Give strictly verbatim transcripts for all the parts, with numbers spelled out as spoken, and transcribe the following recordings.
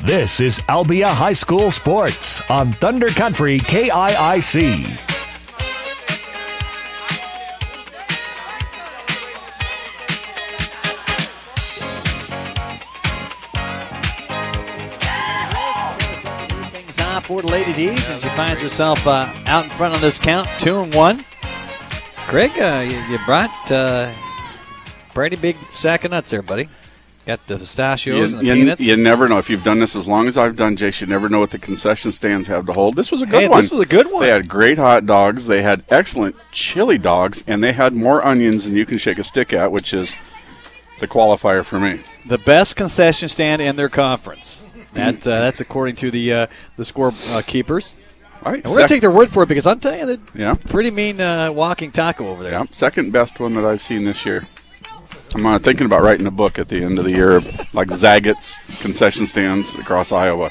This is Albia High School Sports on Thunder Country K I I C. For the Lady D's, and she finds herself uh, out in front of this count, two and one. Greg, uh, you, you brought uh, pretty big sack of nuts there, buddy. Got the pistachios you, and the you, peanuts. You never know. If you've done this as long as I've done, Jace, you never know what the concession stands have to hold. This was a good hey, one. This was a good one. They had great hot dogs. They had excellent chili dogs, and they had more onions than you can shake a stick at, which is the qualifier for me. The best concession stand in their conference. That uh, that's according to the uh, the score uh, keepers. All right, and we're going to take their word for it because I'll tell you, that yeah. pretty mean uh, walking taco over there. Yeah, second best one that I've seen this year. I'm uh, thinking about writing a book at the end of the year, like Zaggett's concession stands across Iowa.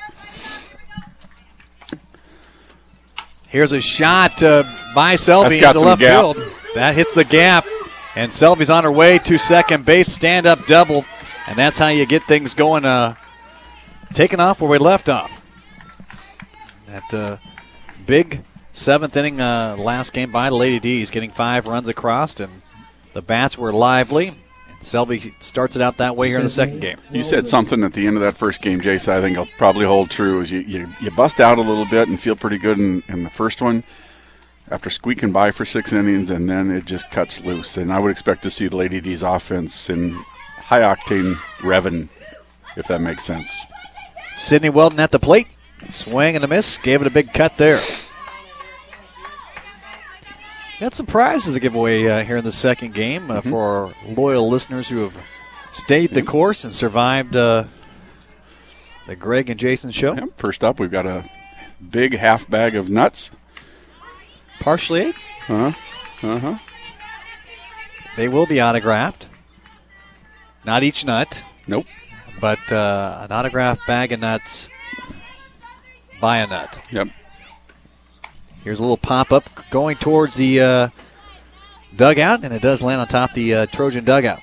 Here's a shot uh, by Selvey got into some left gap. field. That hits the gap, and Selvey's on her way to second base, stand-up double, and that's how you get things going. Uh, Taking off where we left off. That uh, big seventh inning uh, last game by the Lady D's, getting five runs across, and the bats were lively. And Selvey starts it out that way here in the second game. You said something at the end of that first game, Jace, I think I'll probably hold true. Is you, you, you bust out a little bit and feel pretty good in, in the first one after squeaking by for six innings, and then it just cuts loose. And I would expect to see the Lady D's offense in high-octane revving, if that makes sense. Sydney Weldon at the plate. Swing and a miss. Gave it a big cut there. Got some prizes to give away uh, here in the second game uh, mm-hmm. for our loyal listeners who have stayed the course and survived uh, the Greg and Jason show. Yep. First up, we've got a big half bag of nuts. Partially ate. Uh-huh. Uh-huh. They will be autographed. Not each nut. Nope. But uh, an autographed bag of nuts by a nut. Yep. Here's a little pop-up going towards the uh, dugout, and it does land on top of the uh, Trojan dugout.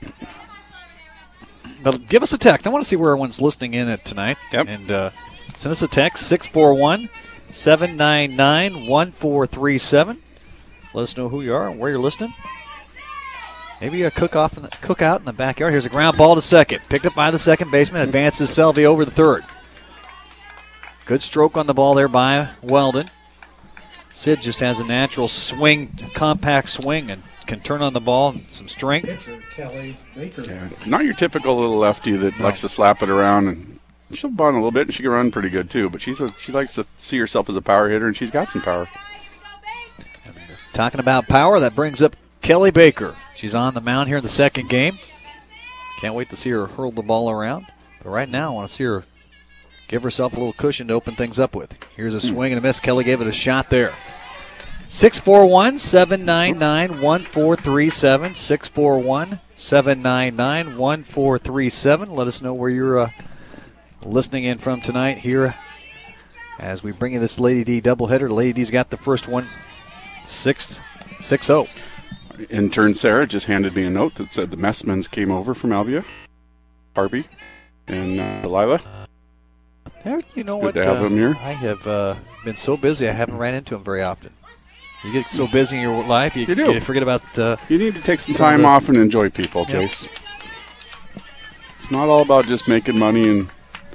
But give us a text. I want to see where everyone's listening in at tonight. Yep. And uh, send us a text, six four one, seven nine nine, one four three seven. Let us know who you are and where you're listening. Maybe a cook off in the, cook out in the backyard. Here's a ground ball to second. Picked up by the second baseman. Advances Selvey over the third. Good stroke on the ball there by Weldon. Sid just has a natural swing, compact swing, and can turn on the ball and some strength. Pitcher, Kelly Baker. Yeah, not your typical little lefty that No. likes to slap it around, and she'll bunt a little bit, and she can run pretty good too. But she's a, she likes to see herself as a power hitter, and she's got some power. Talking about power, that brings up Kelly Baker. She's on the mound here in the second game. Can't wait to see her hurl the ball around. But right now, I want to see her give herself a little cushion to open things up with. Here's a swing and a miss. Kelly gave it a shot there. six four one, seven nine nine, one four three seven. six four one, seven nine nine, one four three seven. Let us know where you're uh, listening in from tonight here as we bring you this Lady D doubleheader. Lady D's got the first one, six oh. Intern Sarah just handed me a note that said the Messmans came over from Albia, Harvey, and uh, Delilah. Yeah, you know It's what? good to have uh, them here. I have uh, been so busy, I haven't ran into him very often. You get so busy in your life, you, You do. you forget about. Uh, You need to take some Some of time the- off and enjoy people, Yep. Jace. It's not all about just making money and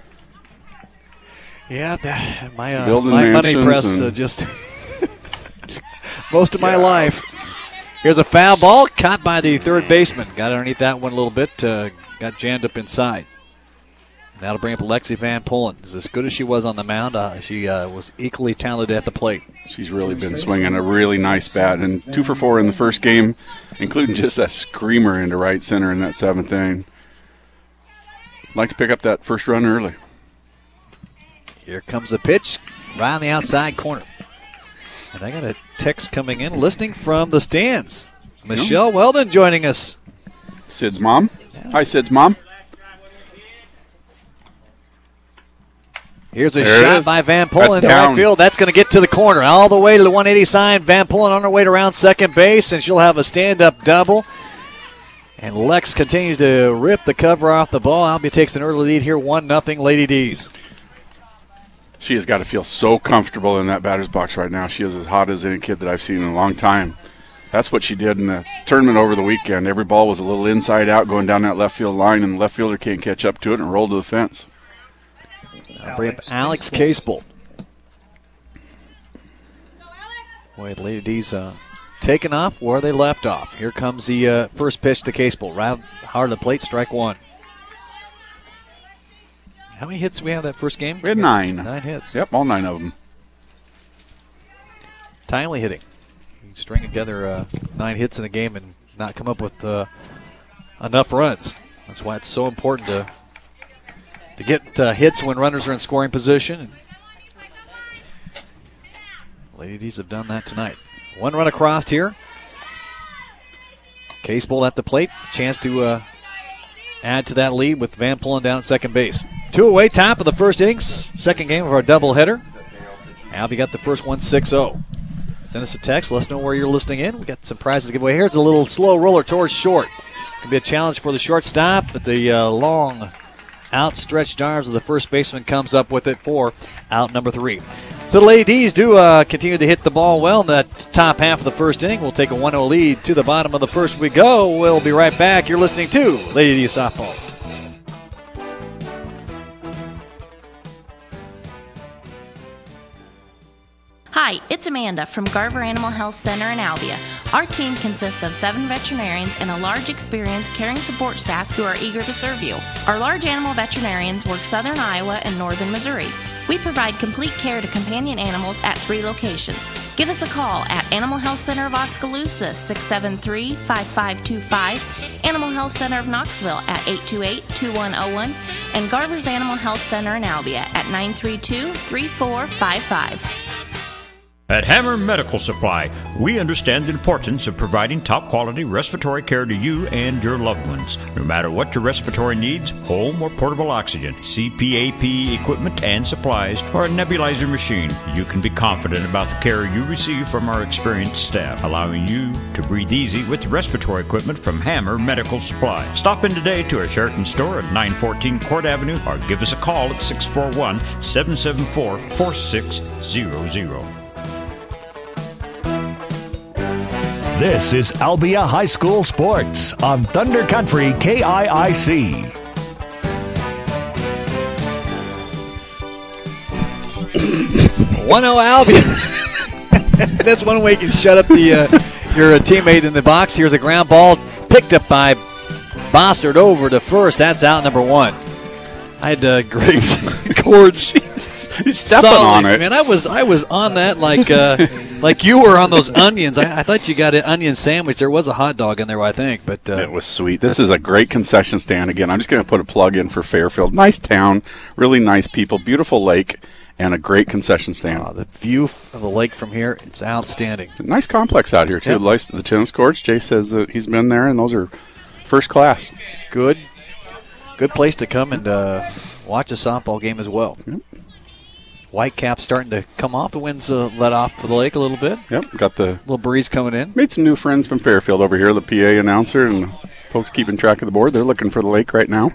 yeah, that, my uh, Building my money mansions press and- uh, just most of my Yeah. life. Here's a foul ball caught by the third baseman. Got underneath that one a little bit. Uh, got jammed up inside. And that'll bring up Lexi Van Polen. As good as she was on the mound, uh, she uh, was equally talented at the plate. she's really been swinging a really nice bat. And two for four in the first game, including just that screamer into right center in that seventh inning. Like to pick up that first run early. Here comes the pitch, right on the outside corner. And I got a text coming in, listening from the stands. Michelle Weldon joining us. Sid's mom. Hi, Sid's mom. Here's a There it shot is. by Van That's Polen to down. right field. That's going to get to the corner. All the way to the one eighty sign. Van Polen on her way to around second base, and she'll have a stand-up double. And Lex continues to rip the cover off the ball. Albia takes an early lead here, one nothing Lady D's. She has got to feel so comfortable in that batter's box right now. She is as hot as any kid that I've seen in a long time. That's what she did in the tournament over the weekend. Every ball was a little inside out going down that left field line, and the left fielder can't catch up to it and roll to the fence. I'll bring up Alex Casebolt. Boy, the Lady D's uh, taking off where they left off. Here comes the uh, first pitch to Casebolt. Right hard of the plate, strike one. How many hits do we have that first game? We had nine. Nine hits. Yep, all nine of them. Timely hitting. You string together uh, nine hits in a game and not come up with uh, enough runs. That's why it's so important to to get uh, hits when runners are in scoring position. Lady D's have done that tonight. One run across here. Casebolt at the plate. Chance to uh, add to that lead with Van Pullen down at second base. Two away, top of the first innings. Second game of our doubleheader. Albie got the first one six oh. Send us a text. Let us know where you're listening in. We got some prizes to give away. Here's a little slow roller towards short. Could be a challenge for the shortstop, but the uh, long outstretched arms of the first baseman comes up with it for out number three. So the Lady D's do uh, continue to hit the ball well in that top half of the first inning. We'll take a one oh lead to the bottom of the first we go. We'll be right back. You're listening to Lady D Softball. Hi, it's Amanda from Garver Animal Health Center in Albia. Our team consists of seven veterinarians and a large experienced caring support staff who are eager to serve you. Our large animal veterinarians work southern Iowa and northern Missouri. We provide complete care to companion animals at three locations. Give us a call at Animal Health Center of Oskaloosa, six seven three, five five two five, Animal Health Center of Knoxville at eight two eight, two one oh one, and Garver's Animal Health Center in Albia at nine three two, three four five five. At Hammer Medical Supply, we understand the importance of providing top-quality respiratory care to you and your loved ones. No matter what your respiratory needs, home or portable oxygen, C P A P equipment and supplies, or a nebulizer machine, you can be confident about the care you receive from our experienced staff, allowing you to breathe easy with respiratory equipment from Hammer Medical Supply. Stop in today to our Sheraton store at nine fourteen Court Avenue or give us a call at six four one, seven seven four, four six zero zero. This is Albia High School Sports on Thunder Country K I I C. one oh Albia. That's one way you can shut up the uh, your uh, teammate in the box. Here's a ground ball picked up by Bossard over to first. That's out number one. I had uh, Griggs cord. He's stepping on it. Man, I was I was on that like uh, like you were on those onions. I, I thought you got an onion sandwich. There was a hot dog in there, I think, but uh, it was sweet. This is a great concession stand. Again, I'm just going to put a plug in for Fairfield. Nice town, really nice people, beautiful lake, and a great concession stand. Uh, the view of the lake from here, it's outstanding. Nice complex out here too. Yep. Nice, the tennis courts. Jay says uh, he's been there, and those are first class. Good, good place to come and uh, watch a softball game as well. Yep. Whitecap starting to come off. The wind's uh, let off for the lake a little bit. Yep, got the little breeze coming in. Made some new friends from Fairfield over here. The P A announcer and folks keeping track of the board. They're looking for the lake right now.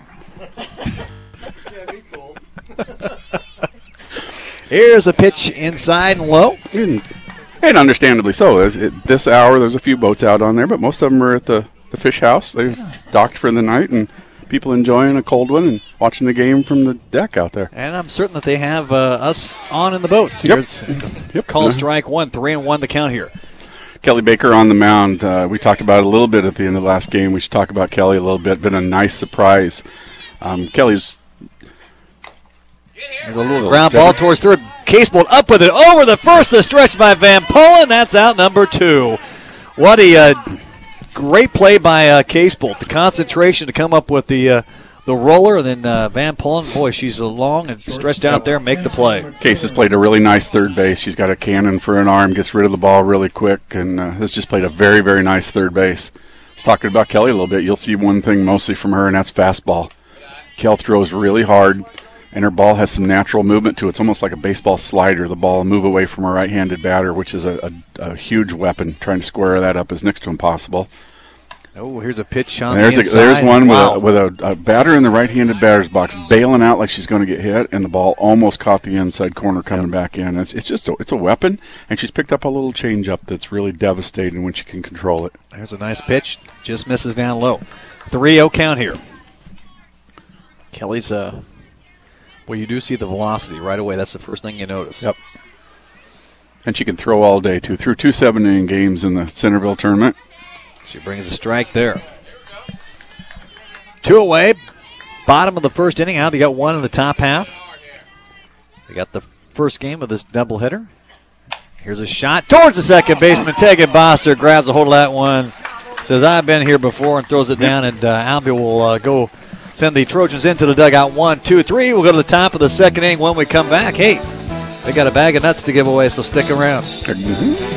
Here's a pitch inside and low. And, and understandably so. At this hour, there's a few boats out on there, but most of them are at the, the fish house. They've docked for the night, and people enjoying a cold one and watching the game from the deck out there. And I'm certain that they have uh, us on in the boat. Yep. Here's yep. Call uh-huh. strike one, three and one the count here. Kelly Baker on the mound. Uh, we talked about it a little bit at the end of the last game. We should talk about Kelly a little bit. Been a nice surprise. Um, Kelly's There's a little ground ball towards third. Casebolt up with it over the first. The stretch by Van Pullen. That's out number two. What a uh, great play by uh, Casebolt. The concentration to come up with the uh, the roller, and then uh, Van Pullen. Boy, she's long and stretched out there. Make the play. Case has played a really nice third base. She's got a cannon for an arm. Gets rid of the ball really quick, and uh, has just played a very, very nice third base. I was talking about Kelly a little bit. You'll see one thing mostly from her, and that's fastball. Kel throws really hard, and her ball has some natural movement to it. It's almost like a baseball slider. The ball will move away from a right-handed batter, which is a, a, a huge weapon. Trying to square that up is next to impossible. Oh, here's a pitch on there's the a, inside. There's one Wow. with, a, with a, a batter in the right-handed batter's box, bailing out like she's going to get hit, and the ball almost caught the inside corner coming back in. It's, it's just a, it's a weapon, and she's picked up a little changeup that's really devastating when she can control it. There's a nice pitch. Just misses down low. three oh count here. Kelly's, uh, well, you do see the velocity right away. That's the first thing you notice. Yep. And she can throw all day, too. Threw two seven-inning games in the Centerville tournament. She brings a strike there. Two away. Bottom of the first inning. Now they got one in the top half. They got the first game of this doubleheader. Here's a shot towards the second baseman. Tegan Bosser grabs a hold of that one. Says, I've been here before, and throws it down. And uh, Albia will uh, go send the Trojans into the dugout. One, two, three. We'll go to the top of the second inning when we come back. Hey, they got a bag of nuts to give away, so stick around. Mm-hmm.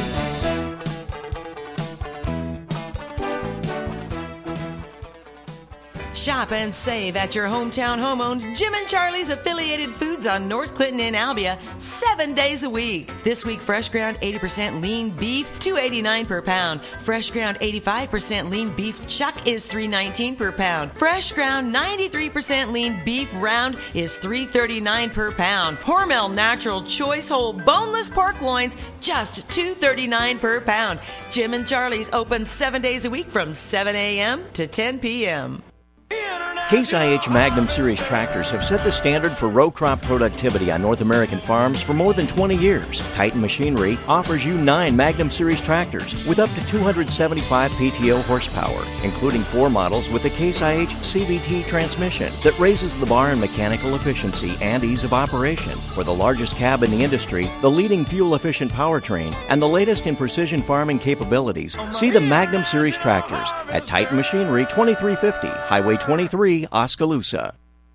Shop and save at your hometown home-owned Jim and Charlie's affiliated foods on North Clinton in Albia seven days a week. This week, fresh ground eighty percent lean beef, two eighty-nine per pound. Fresh ground eighty-five percent lean beef chuck is three nineteen per pound. Fresh ground ninety-three percent lean beef round is three thirty-nine per pound. Hormel Natural Choice Whole Boneless Pork Loins, just two thirty-nine per pound. Jim and Charlie's open seven days a week from seven a.m. to ten p.m. Case I H Magnum Series tractors have set the standard for row crop productivity on North American farms for more than twenty years. Titan Machinery offers you nine Magnum Series tractors with up to two hundred seventy-five P T O horsepower, including four models with the Case I H C V T transmission that raises the bar in mechanical efficiency and ease of operation. For the largest cab in the industry, the leading fuel-efficient powertrain, and the latest in precision farming capabilities, see the Magnum Series tractors at Titan Machinery, twenty-three fifty Highway twenty-three, Oskaloosa.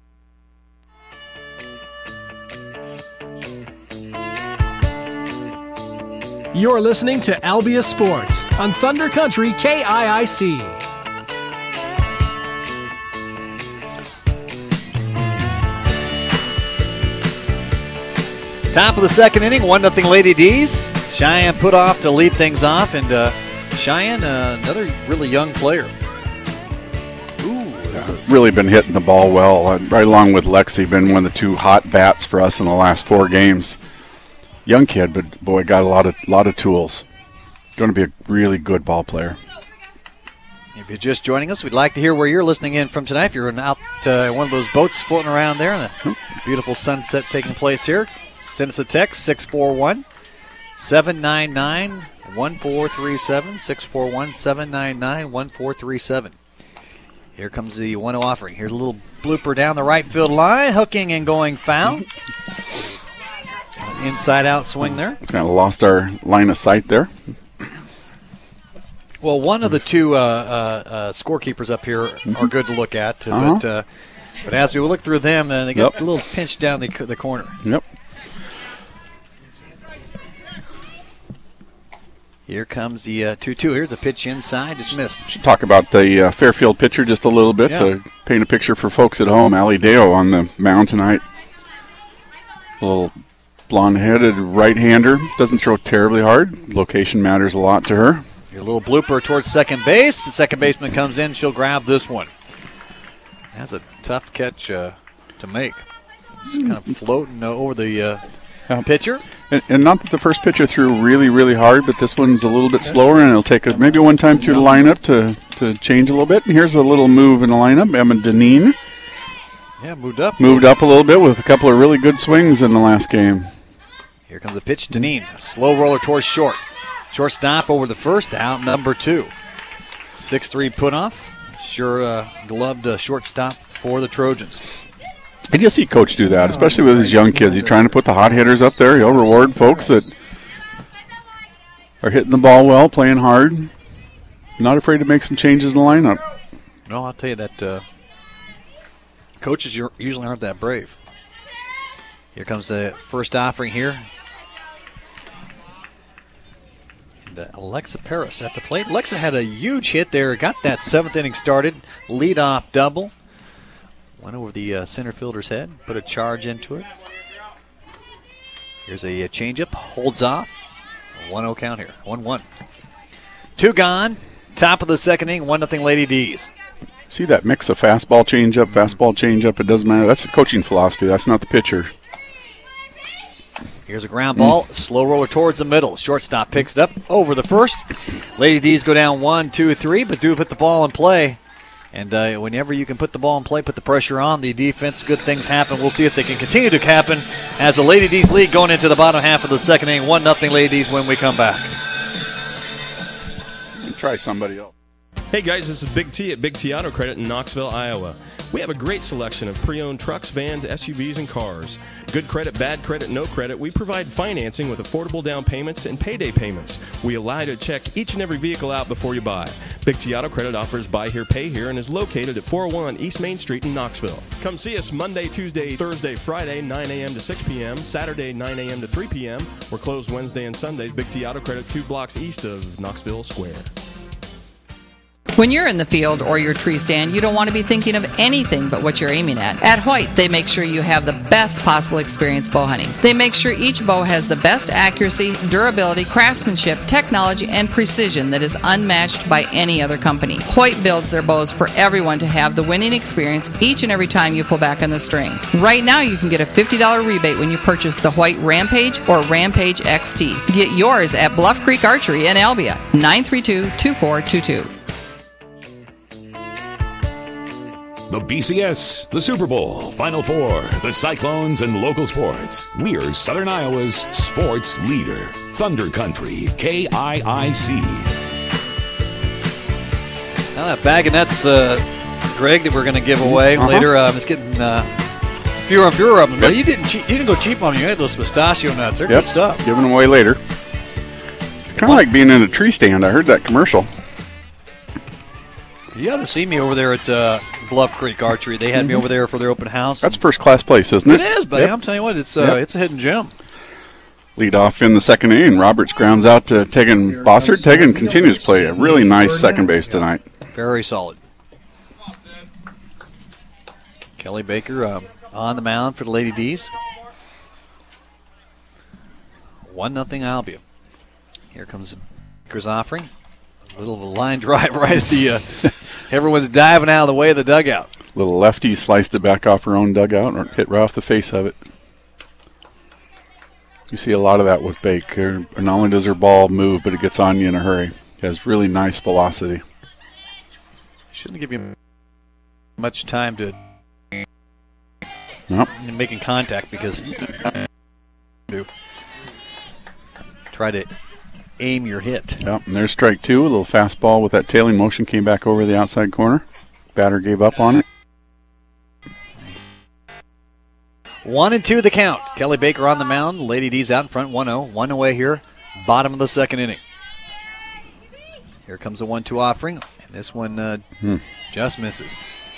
You're listening to Albia Sports on Thunder Country K I I C. Top of the second inning, one nothing Lady D's. Cheyenne put off to lead things off, and uh, Cheyenne, uh, another really young player. Really been hitting the ball well, uh, right along with Lexi, been one of the two hot bats for us in the last four games. Young kid, but boy, got a lot of lot of tools. Going to be a really good ball player. If you're just joining us, we'd like to hear where you're listening in from tonight. If you're out uh, one of those boats floating around there, and a beautiful sunset taking place here, send us a text, six four one, seven nine nine, one four three seven, six four one, seven nine nine, one four three seven. Here comes the one oh offering. Here's a little blooper down the right field line, hooking and going foul. Inside out swing there. Kind of lost our line of sight there. Well, one of the two uh, uh, uh, scorekeepers up here are good to look at, uh-huh. but uh, but as we look through them, uh, they get yep. a little pinched down the the corner. Yep. Here comes the uh, two two. Here's a pitch inside, just missed. Should talk about the uh, Fairfield pitcher just a little bit yeah. to paint a picture for folks at home. Allie Deo on the mound tonight. A little blonde-headed right-hander. Doesn't throw terribly hard. Location matters a lot to her. A little blooper towards second base. The second baseman comes in. She'll grab this one. That's a tough catch uh, to make. Just kind of floating uh, over the uh, yeah. pitcher. And, and not that the first pitcher threw really, really hard, but this one's a little bit slower, and it'll take a, maybe one time through the lineup to, to change a little bit. And here's a little move in the lineup. Emma Deneen. Yeah, moved up. Moved up a little bit with a couple of really good swings in the last game. Here comes a pitch. Deneen, slow roller towards short. Shortstop over the first, out number two. six three put off. Sure uh, gloved uh, shortstop for the Trojans. And you'll see Coach do that, especially with his young kids. He's trying to put the hot hitters up there. He'll reward folks that are hitting the ball well, playing hard. Not afraid to make some changes in the lineup. No, I'll tell you that uh, coaches usually aren't that brave. Here comes the first offering here. And, uh, Alexa Paris at the plate. Alexa had a huge hit there. Got that seventh inning started. Lead-off double. Went over the uh, center fielder's head. Put a charge into it. Here's a, a changeup. Holds off. one oh count here. one one. Two gone. top of the second inning, one nothing Lady D's. See that mix of fastball, changeup, fastball, changeup? It doesn't matter. That's the coaching philosophy. That's not the pitcher. Here's a ground ball, mm. slow roller towards the middle. Shortstop picks it up over the first. Lady D's go down one, two, three, but do put the ball in play. And uh, whenever you can put the ball in play, put the pressure on the defense, good things happen. We'll see if they can continue to happen as the Lady D's lead going into the bottom half of the second inning. one nothing Lady D's when we come back. Try somebody else. Hey guys, this is Big T at Big T Auto Credit in Knoxville, Iowa. We have a great selection of pre-owned trucks, vans, S U Vs, and cars. Good credit, bad credit, no credit. We provide financing with affordable down payments and payday payments. We allow you to check each and every vehicle out before you buy. Big T Auto Credit offers buy here, pay here, and is located at four oh one East Main Street in Knoxville. Come see us Monday, Tuesday, Thursday, Friday, nine a.m. to six p.m., Saturday, nine a.m. to three p.m. We're closed Wednesday and Sundays. Big T Auto Credit, two blocks east of Knoxville Square. When you're in the field or your tree stand, you don't want to be thinking of anything but what you're aiming at. At Hoyt, they make sure you have the best possible experience bow hunting. They make sure each bow has the best accuracy, durability, craftsmanship, technology, and precision that is unmatched by any other company. Hoyt builds their bows for everyone to have the winning experience each and every time you pull back on the string. Right now, you can get a fifty dollars rebate when you purchase the Hoyt Rampage or Rampage X T. Get yours at Bluff Creek Archery in Albia, nine three two, two four two two. The B C S, the Super Bowl, Final Four, the Cyclones, and local sports. We're Southern Iowa's sports leader. Thunder Country, K I I C. Now that bag of nuts, uh, Greg, that we're going to give away uh-huh. later. Um, it's getting uh, fewer and fewer of them. Yep. But you didn't, che- you didn't go cheap on them. You had those pistachio nuts. They're yep. good stuff. Giving them away later. It's kind of like being in a tree stand. I heard that commercial. You ought to see me over there at uh, Bluff Creek Archery. They had mm-hmm. me over there for their open house. That's first class place, isn't it? It is, buddy. Yep. I'm telling you what, it's uh, yep. it's a hidden gem. Lead off in the second inning. Roberts grounds out to Tegan Bossert. Tegan continues to play a really nice second base tonight. Very solid. Kelly Baker uh, on the mound for the Lady D's. One nothing Albia. Here comes Baker's offering. A little line drive right at the. Uh, everyone's diving out of the way of the dugout. Little lefty sliced it back off her own dugout or hit right off the face of it. You see a lot of that with Baker. Not only does her ball move, but it gets on you in a hurry. It has really nice velocity. Shouldn't give you much time to nope. making contact because you try to aim your hit. Yep, and there's strike two. A little fastball with that tailing motion came back over the outside corner. Batter gave up on it. One and two the count. Kelly Baker on the mound. Lady D's out in front, one oh. One away here, bottom of the second inning. Here comes a one two offering, and this one uh, hmm. just misses.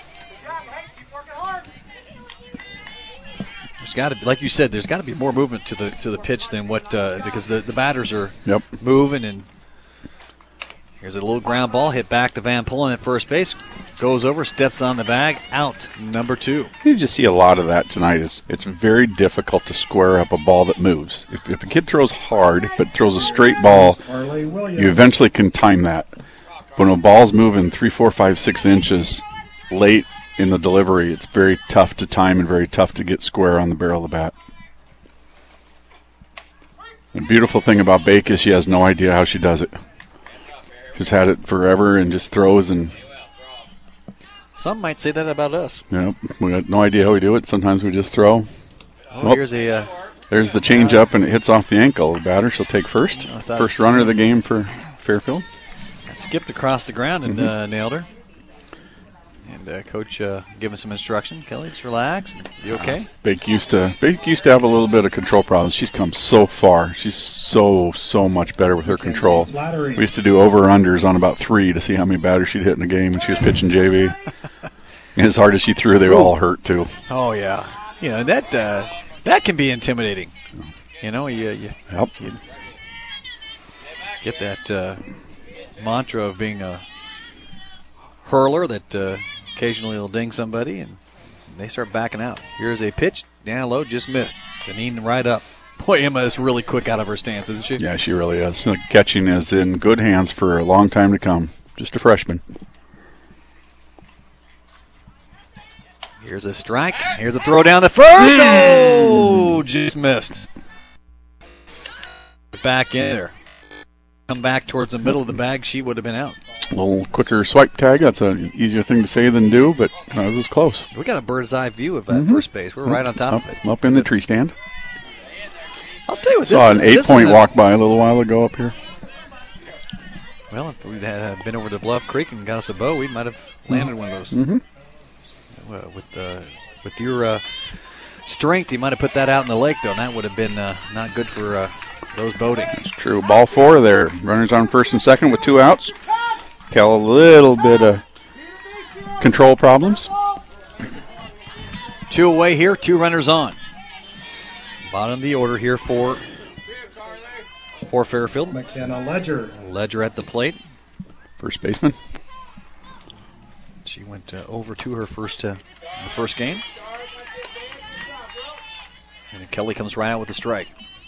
There's got to be, like you said, there's got to be more movement to the to the pitch than what uh, because the, the batters are yep. moving. And here's a little ground ball hit back to Van Pullen at first base, goes over, steps on the bag, out number two. You just see a lot of that tonight. It's it's very difficult to square up a ball that moves. If if a kid throws hard but throws a straight ball, you eventually can time that. When a ball's moving three, four, five, six inches late in the delivery, it's very tough to time and very tough to get square on the barrel of the bat. The beautiful thing about Bake is she has no idea how she does it. She's had it forever and just throws. And some might say that about us. Yeah, we got no idea how we do it. Sometimes we just throw. Oh, well, here's a. Uh, there's the change up and it hits off the ankle. The batter she'll take first. First runner of the game for Fairfield. Skipped across the ground and mm-hmm. uh, nailed her. And uh, coach uh, giving some instruction. Kelly, just relax. You okay? Uh, Bake used to Bake used to have a little bit of control problems. She's come so far. She's so so much better with her control. We used to do over unders on about three to see how many batters she'd hit in a game when she was pitching J V. And as hard as she threw, they were all hurt too. Oh yeah, you know that uh, that can be intimidating. You know, you you, yep. you get that uh, mantra of being a hurler that uh, occasionally will ding somebody and they start backing out. Here's a pitch down low, just missed. Janine right up. Boy, Emma is really quick out of her stance, isn't she? Yeah, she really is. The catching is in good hands for a long time to come. just a freshman. Here's a strike. Here's a throw down the first. Oh, just missed. Back in there. Come back towards the middle of the bag. She would have been out. A little quicker swipe tag. That's an easier thing to say than do, but uh, it was close. We got a bird's eye view of that Mm-hmm. first base. We're right on top up, of it. Up in the tree stand. I'll tell you what, Saw this an is- eight-point this is a- walk by a little while ago up here. Well, if we'd had been over to Bluff Creek and got us a bow, we might have landed one of those. Mm-hmm. Uh, with uh, with your uh, strength, you might have put that out in the lake, though, and that would have been uh, not good for uh, those boating. That's true. Ball four there. Runners on first and second with two outs. Cal a little bit of control problems. Two away here, two runners on. Bottom of the order here for, for Fairfield. McKenna Ledger. Ledger at the plate. First baseman. She went uh, over to her first uh, the first game. And Kelly comes right out with a strike.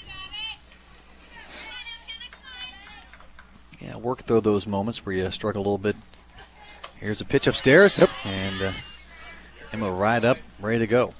Yeah, work through those moments where you struggle a little bit. Here's a pitch upstairs. Yep. And uh, Emma right up, ready to go.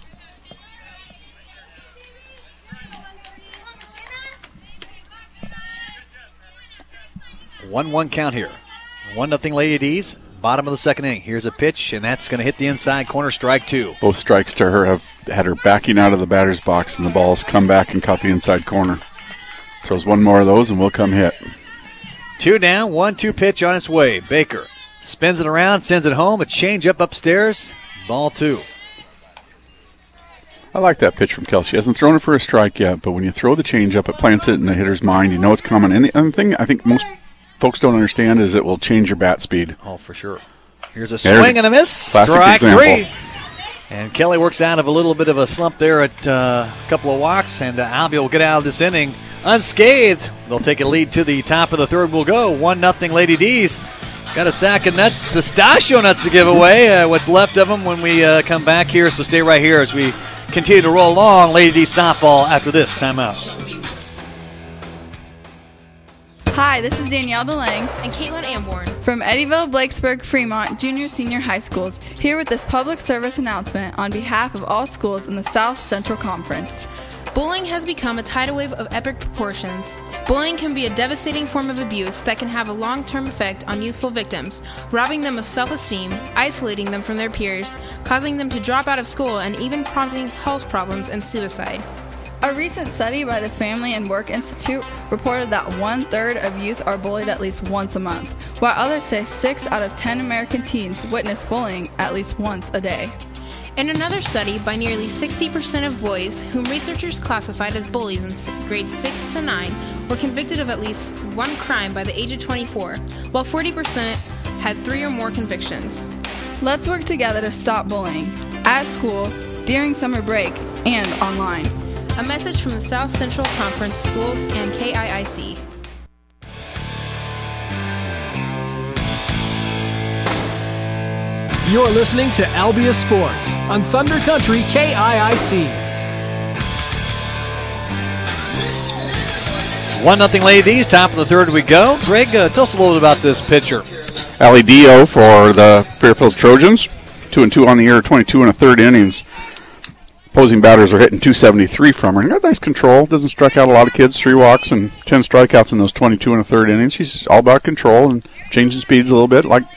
one one count here. one nothing Lady D's. Bottom of the second inning. Here's a pitch, and that's going to hit the inside corner. Strike two. Both strikes to her have had her backing out of the batter's box, and the ball's come back and caught the inside corner. Throws one more of those, and we'll come hit. Two down, one two pitch on its way. Baker spins it around, sends it home. A change up upstairs. Ball two. I like that pitch from Kelsey. She hasn't thrown it for a strike yet, but when you throw the changeup, it plants it in the hitter's mind. You know it's coming. And the other thing I think most folks don't understand is it will change your bat speed. Oh, for sure. Here's a There's swing and a miss. classic Strike example. three. And Kelly works out of a little bit of a slump there at uh, a couple of walks, and uh, Albia will get out of this inning unscathed. They'll take a lead to the top of the third. We'll go one nothing Lady D's. Got a sack of nuts, pistachio nuts to give away. Uh, what's left of them when we uh, come back here. So stay right here as we continue to roll along Lady D softball after this timeout. Hi, this is Danielle DeLang and Caitlin Amborn from Eddyville, Blakesburg, Fremont Junior Senior High Schools, here with this public service announcement on behalf of all schools in the South Central Conference. Bullying has become a tidal wave of epic proportions. Bullying can be a devastating form of abuse that can have a long-term effect on youthful victims, robbing them of self-esteem, isolating them from their peers, causing them to drop out of school, and even prompting health problems and suicide. A recent study by the Family and Work Institute reported that one-third of youth are bullied at least once a month, while others say six out of ten American teens witness bullying at least once a day. In another study by nearly sixty percent of boys whom researchers classified as bullies in grades six to nine were convicted of at least one crime by the age of twenty-four, while forty percent had three or more convictions. Let's work together to stop bullying, at school, during summer break, and online. A message from the South Central Conference Schools and K I I C. You're listening to Albia Sports on Thunder Country K I I C. one nothing Ladies, top of the third we go. Greg, uh, tell us a little bit about this pitcher. Ali Dio for the Fairfield Trojans. Two and two on the year, twenty-two and a third innings. Opposing batters are hitting two seventy-three from her. And got nice control. Doesn't strike out a lot of kids. Three walks and ten strikeouts in those twenty-two and a third innings. She's all about control and changing speeds a little bit. Like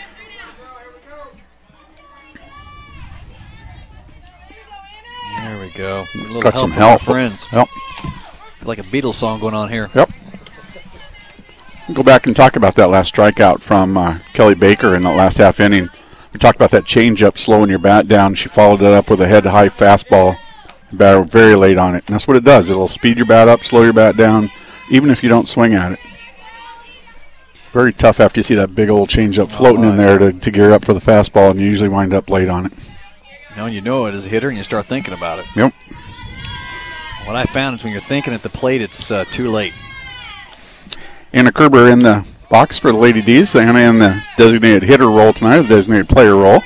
There we go. A little got help some from our help. friends. Yep. Like a Beatles song going on here. Yep. Go back and talk about that last strikeout from uh, Kelly Baker in that last half inning. We talked about that changeup slowing your bat down. She followed it up with a head-high fastball. Batter very late on it. And that's what it does. It'll speed your bat up, slow your bat down, even if you don't swing at it. Very tough after you see that big old changeup floating oh, in there to, to gear up for the fastball, and you usually wind up late on it. You know, you know it as a hitter, and you start thinking about it. Yep. What I found is when you're thinking at the plate, it's uh, too late. Anna Kerber in the box for the Lady D's. Anna in the designated hitter role tonight, the designated player role.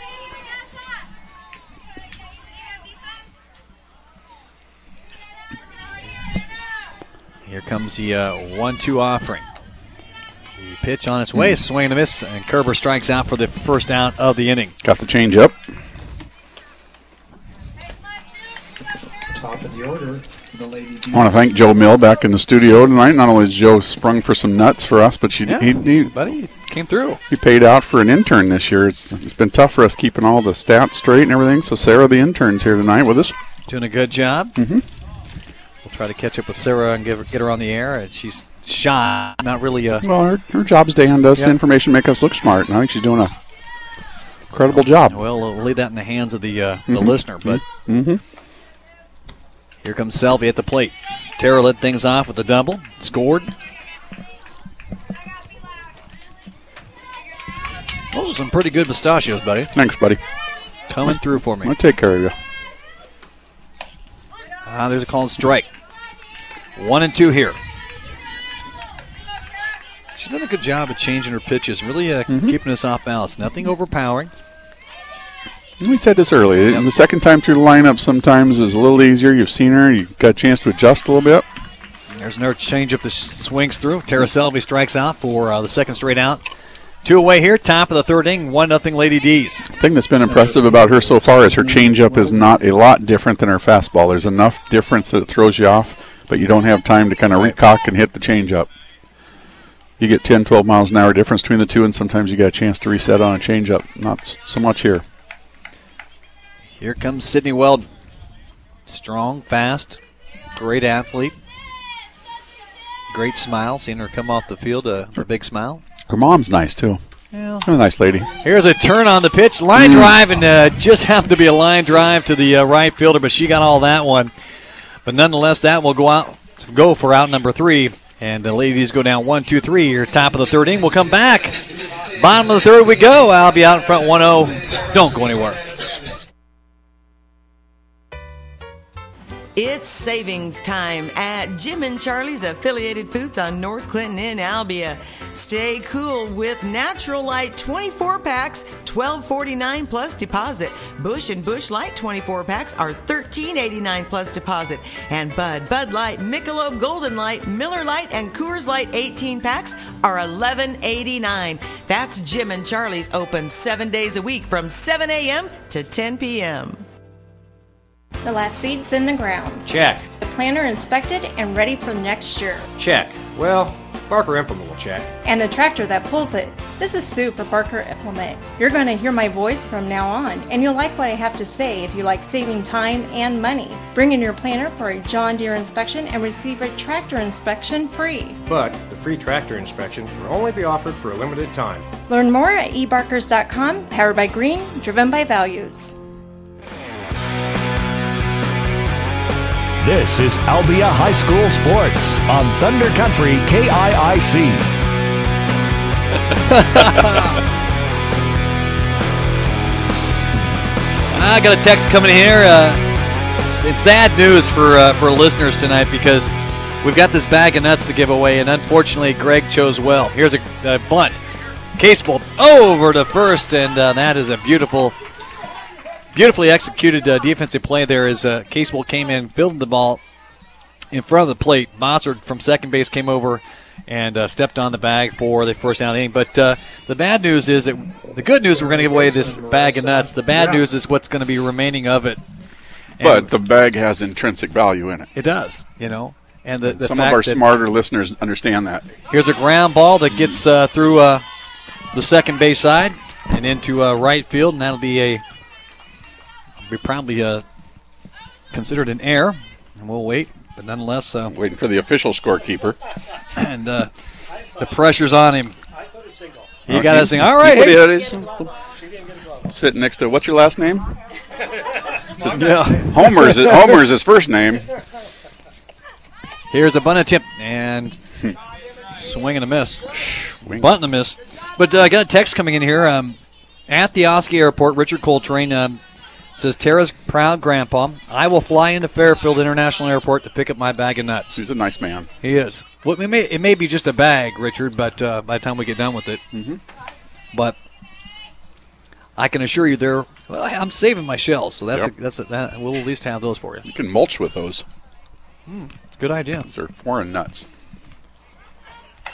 Here comes the uh, one two offering. The pitch on its way, mm. swing and a miss, and Kerber strikes out for the first out of the inning. Got the change up. Top of the order, the Lady Bees. I want to thank Joe Mill back in the studio tonight. Not only has Joe sprung for some nuts for us, but she yeah, he, he, buddy came through. He paid out for an intern this year. It's It's been tough for us keeping all the stats straight and everything, so Sarah, the intern's here tonight with us. Doing a good job. Mm-hmm. We'll try to catch up with Sarah and give her, get her on the air. And she's shy, not really a... Well, her, her job's to hand us yep. information, make us look smart, and I think she's doing a incredible job. Well, we'll leave that in the hands of the, uh, mm-hmm. the listener, but... Mm-hmm. Here comes Selvey at the plate. Tara led things off with a double. Scored. Those are some pretty good pistachios, buddy. Thanks, buddy. Coming through for me. I'll take care of you. Ah, there's a called strike. One and two here. She's done a good job of changing her pitches, really uh, mm-hmm. keeping us off balance. Nothing overpowering. We said this earlier. Yep. The second time through the lineup sometimes is a little easier. You've seen her. You've got a chance to adjust a little bit. There's another changeup that swings through. Tara Selvey strikes out for uh, the second straight out. Two away here, top of the third inning, one nothing Lady D's. The thing that's been impressive about her so far is her changeup is not a lot different than her fastball. There's enough difference that it throws you off, but you don't have time to kind of recock and hit the changeup. You get ten, twelve miles an hour difference between the two, and sometimes you got a chance to reset on a changeup. Not so much here. Here comes Sydney Weldon. Strong, fast, great athlete. Great smile. Seeing her come off the field, uh, a big smile. Her mom's nice, too. Yeah. A nice lady. Here's a turn on the pitch. Line mm. drive, and uh, just happened to be a line drive to the uh, right fielder, but she got all that one. But nonetheless, that will go out, go for out number three. And the ladies go down one, two, three. Your top of the third inning. We'll come back. Bottom of the third we go. I'll be out in front one oh. Don't go anywhere. It's savings time at Jim and Charlie's Affiliated Foods on North Clinton in Albia. Stay cool with Natural Light twenty-four packs, twelve forty-nine plus deposit. Bush and Bush Light twenty-four packs are thirteen eighty-nine plus deposit. And Bud, Bud Light, Michelob Golden Light, Miller Light, and Coors Light eighteen packs are eleven eighty-nine. That's Jim and Charlie's, open seven days a week from seven a.m. to ten p.m. The last seed's in the ground. Check. The planter inspected and ready for next year. Check. Well, Barker Implement will check. And the tractor that pulls it. This is Sue for Barker Implement. You're going to hear my voice from now on, and you'll like what I have to say if you like saving time and money. Bring in your planter for a John Deere inspection and receive a tractor inspection free. But the free tractor inspection will only be offered for a limited time. Learn more at e barkers dot com, powered by Green, driven by values. This is Albia High School Sports on Thunder Country K I I C. I got a text coming here. Uh, it's sad news for uh, for listeners tonight because we've got this bag of nuts to give away, and unfortunately, Greg chose well. Here's a, a bunt. Casebolt over to first, and uh, that is a beautiful. Beautifully executed uh, defensive play there as uh, Casebolt came in, fielded the ball in front of the plate. Mossard from second base came over and uh, stepped on the bag for the first down inning. But uh, the bad news is that the good news, we're going to give away this bag of nuts. The bad news is what's going to be remaining of it. And but the bag has intrinsic value in it. It does, you know. And the, the some fact of our that smarter listeners understand that. Here's a ground ball that gets uh, through uh, the second base side and into uh, right field, and that'll be a be probably uh, considered an error, and we'll wait. But nonetheless, uh, waiting for the official scorekeeper, and uh, the pressure's on him. He okay. got us saying, "All right, he, hey. he, sitting next to what's your last name?" So, yeah. Homer's his, Homer's his first name. Here's a bunt attempt and swing and a miss, swing. Bunt and a miss. But uh, I got a text coming in here um, at the Oski Airport. Richard Coltrane. Um, Says, Tara's proud grandpa, I will fly into Fairfield International Airport to pick up my bag of nuts. He's a nice man. He is. Well, it may, it may be just a bag, Richard, but uh, by the time we get done with it. Mm-hmm. But I can assure you there, well, I'm saving my shells, so that's yep. a, that's a, that, we'll at least have those for you. You can mulch with those. Hmm, good idea. Those are foreign nuts.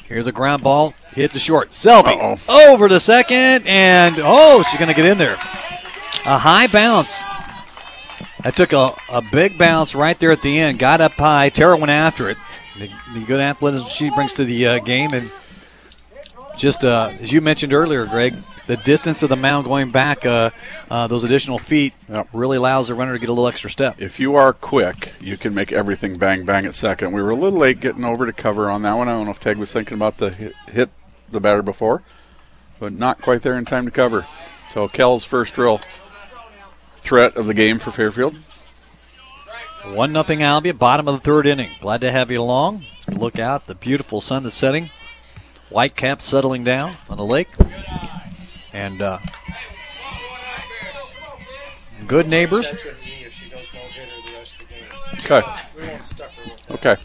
Here's a ground ball. Hit the short. Selby Uh-oh. over to second. And, oh, she's going to get in there. A high bounce. That took a, a big bounce right there at the end. Got up high. Tara went after it. The, the good athleticism she brings to the uh, game. And just, uh, as you mentioned earlier, Greg, the distance of the mound going back, uh, uh, those additional feet, yep. really allows the runner to get a little extra step. If you are quick, you can make everything bang, bang at second. We were a little late getting over to cover on that one. I don't know if Teg was thinking about the hit, hit the batter before, but not quite there in time to cover. So Kell's first real threat of the game for Fairfield. One nothing Albia, bottom of the third inning. Glad to have you along. Look out, the beautiful sun that's setting. White cap settling down on the lake. And uh, good neighbors. Okay. Okay.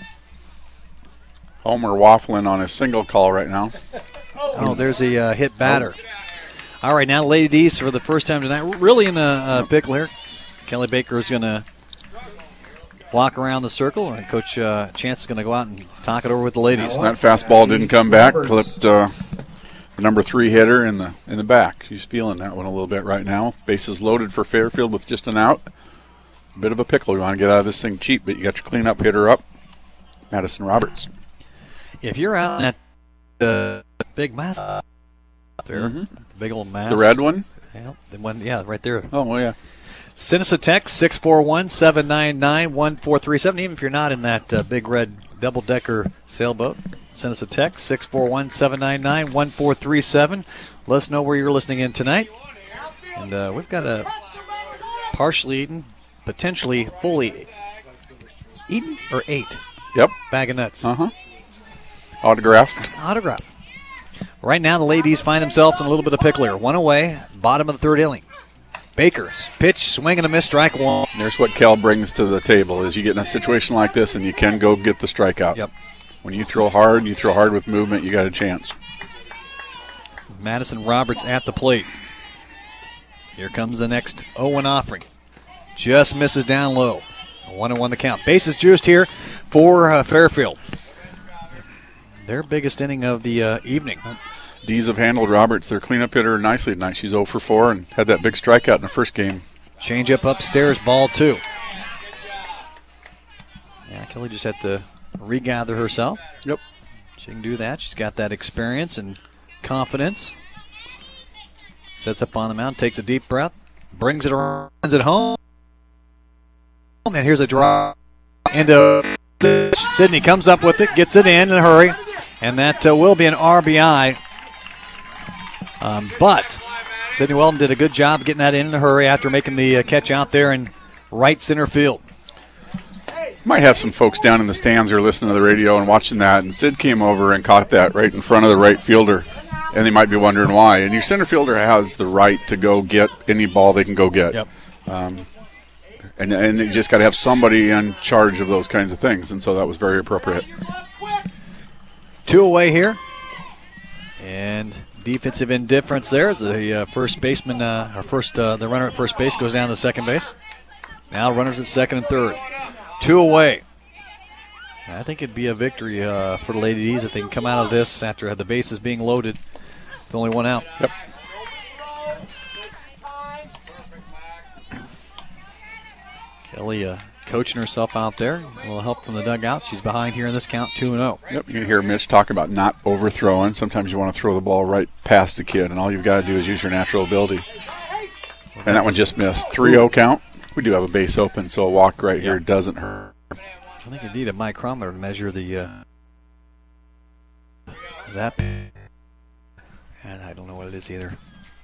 Homer waffling on his single call right now. Oh, there's a uh, hit batter. All right, now Lady D's for the first time tonight. Really in a, a pickle here. Kelly Baker is going to walk around the circle, and Coach uh, Chance is going to go out and talk it over with the ladies. That fastball didn't come back. Clipped uh, the number three hitter in the in the back. She's feeling that one a little bit right now. Bases loaded for Fairfield with just an out. A bit of a pickle. You want to get out of this thing cheap, but you got your cleanup hitter up, Madison Roberts. If you're out in that uh, big mass up there, mm-hmm. the big old mass. The red one? Yeah, the one, yeah, right there. Oh, well, yeah. Send us a text, six four one, seven nine nine, one four three seven. Even if you're not in that uh, big red double-decker sailboat, send us a text, six four one, seven nine nine, one four three seven. Let us know where you're listening in tonight. And uh, we've got a partially eaten, potentially fully eaten or ate yep. bag of nuts. Uh-huh. Autographed. Autographed. Right now the ladies find themselves in a little bit of pickle here. One away, bottom of the third inning. Baker's pitch, swing and a miss, strike one. There's what Kell brings to the table is you get in a situation like this and you can go get the strikeout. Yep. When you throw hard, you throw hard with movement, you got a chance. Madison Roberts at the plate. Here comes the next oh one offering. Just misses down low. one and one the count. Bases juiced here for uh, Fairfield. Their biggest inning of the uh, evening. D's have handled Roberts, their cleanup hitter, nicely tonight. She's oh for four and had that big strikeout in the first game. Change up upstairs, ball two. Yeah, Kelly just had to regather herself. Yep. She can do that. She's got that experience and confidence. Sets up on the mound, takes a deep breath, brings it around, runs it home. And here's a drop into Sydney, comes up with it, gets it in in a hurry, and that uh, will be an R B I. Um, but Sydney Weldon did a good job getting that in in a hurry after making the uh, catch out there in right center field. Might have some folks down in the stands who are listening to the radio and watching that, and Sid came over and caught that right in front of the right fielder, and they might be wondering why. And your center fielder has the right to go get any ball they can go get. Yep. Um, and, and you just got to have somebody in charge of those kinds of things, and so that was very appropriate. Two away here. And defensive indifference there as the uh, first baseman, uh, or first, uh, the runner at first base goes down to second base. Now runners at second and third. Two away. I think it'd be a victory uh, for the Lady D's if they can come out of this after the bases being loaded. With only one out. Yep. Kelly uh, coaching herself out there. A little help from the dugout. She's behind here in this count, two and oh. Yep, you can hear Mitch talk about not overthrowing. Sometimes you want to throw the ball right past the kid, and all you've got to do is use your natural ability. And that one just missed. three oh count. We do have a base open, so a walk right here doesn't hurt. I think you need a micrometer to measure the uh, that. And I don't know what it is either.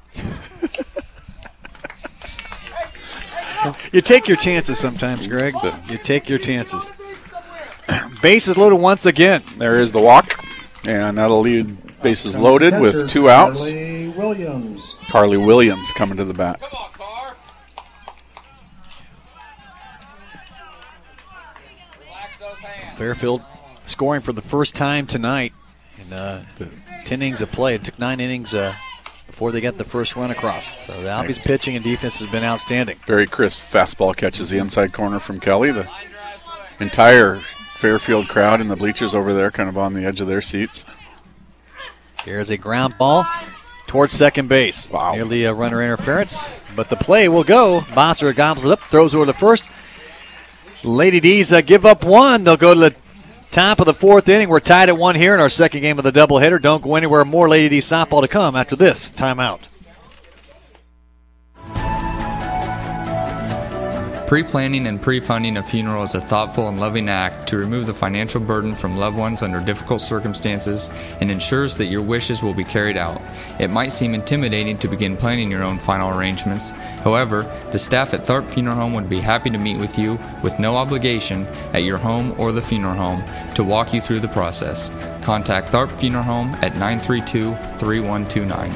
You take your chances sometimes, Greg. You take your chances. Bases loaded once again. There is the walk, and that'll lead bases loaded with two outs. Carly Williams. Carly Williams coming to the bat. Fairfield scoring for the first time tonight in uh, ten innings of play. It took nine innings uh, before they got the first run across. So the Albies pitching and defense has been outstanding. Very crisp fastball catches the inside corner from Kelly. The entire Fairfield crowd in the bleachers over there, kind of on the edge of their seats. Here's a ground ball towards second base. Wow. Nearly a runner interference, but the play will go. Bosser gobbles it up, throws over to first. Lady D's uh, give up one. They'll go to the top of the fourth inning. We're tied at one here in our second game of the doubleheader. Don't go anywhere. More Lady D softball to come after this timeout. Pre-planning and pre-funding a funeral is a thoughtful and loving act to remove the financial burden from loved ones under difficult circumstances and ensures that your wishes will be carried out. It might seem intimidating to begin planning your own final arrangements. However, the staff at Tharp Funeral Home would be happy to meet with you with no obligation at your home or the funeral home to walk you through the process. Contact Tharp Funeral Home at nine three two, three one two nine.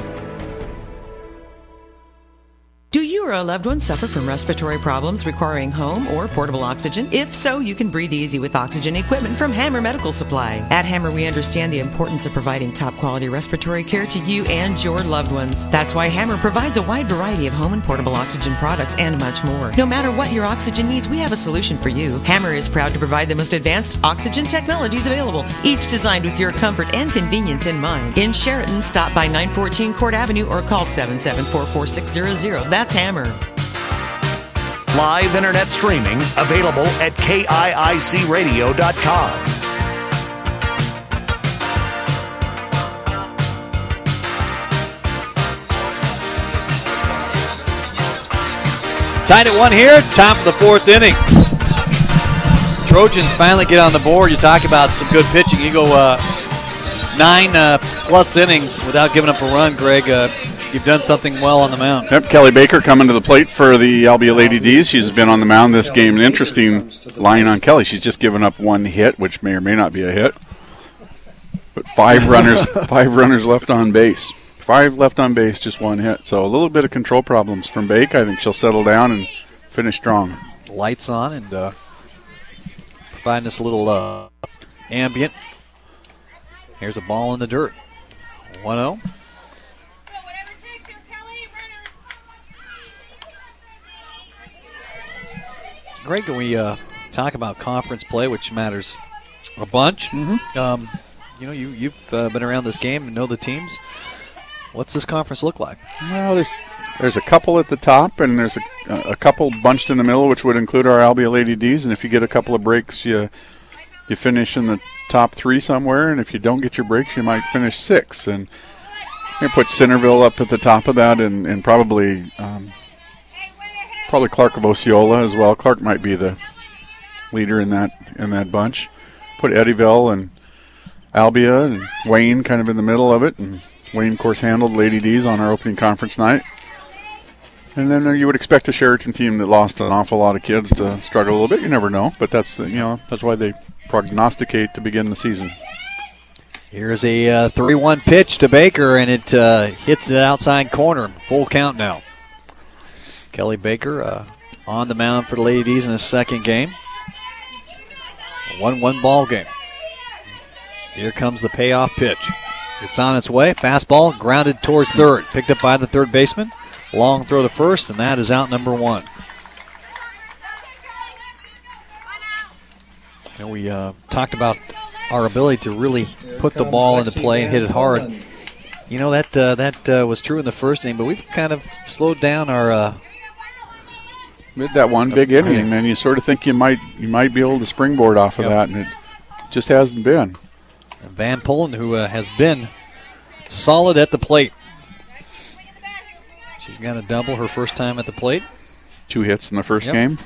Do you or a loved one suffer from respiratory problems requiring home or portable oxygen? If so, you can breathe easy with oxygen equipment from Hammer Medical Supply. At Hammer, we understand the importance of providing top-quality respiratory care to you and your loved ones. That's why Hammer provides a wide variety of home and portable oxygen products and much more. No matter what your oxygen needs, we have a solution for you. Hammer is proud to provide the most advanced oxygen technologies available, each designed with your comfort and convenience in mind. In Sheraton, stop by nine fourteen Court Avenue or call seven seven four, four six zero zero. That's Hammer. Live internet streaming available at K I I C radio dot com. Tied at one here, top of the fourth inning. Trojans finally get on the board. You talk about some good pitching. You go uh, nine uh, plus innings without giving up a run, Greg. Uh, You've done something well on the mound. Yep, Kelly Baker coming to the plate for the Albia Lady D's. She's been on the mound this game. An interesting line on Kelly. She's just given up one hit, which may or may not be a hit. But five runners, five runners left on base. Five left on base, just one hit. So a little bit of control problems from Baker. I think she'll settle down and finish strong. Lights on and uh, providing us a little uh, ambient. Here's a ball in the dirt. one oh. Greg, can we uh, talk about conference play, which matters a bunch? Mm-hmm. Um, you know, you, you've uh, been around this game and know the teams. What's this conference look like? Well, there's there's a couple at the top, and there's a, a couple bunched in the middle, which would include our Albia Lady D's. And if you get a couple of breaks, you you finish in the top three somewhere. And if you don't get your breaks, you might finish sixth. And you put Centerville up at the top of that, and, and probably um, – Probably Clark of Osceola as well. Clark might be the leader in that in that bunch. Put Eddyville and Albia and Wayne kind of in the middle of it. And Wayne, of course, handled Lady D's on our opening conference night. And then you would expect a Sheraton team that lost an awful lot of kids to struggle a little bit. You never know, but that's you know that's why they prognosticate to begin the season. Here's a uh, three one pitch to Baker, and it uh, hits the outside corner. Full count now. Kelly Baker uh, on the mound for the Lady D's in his second game. A one one ball game. Here comes the payoff pitch. It's on its way. Fastball grounded towards third. Picked up by the third baseman. Long throw to first, and that is out number one. You know, we uh, talked about our ability to really put the ball into play and hit it hard. You know, that uh, that uh, was true in the first inning, but we've kind of slowed down our uh, mid that one big inning, and you sort of think you might you might be able to springboard off of yep. that, and it just hasn't been. And Van Pullen, who uh, has been solid at the plate. She's got a double her first time at the plate. Two hits in the first yep. game.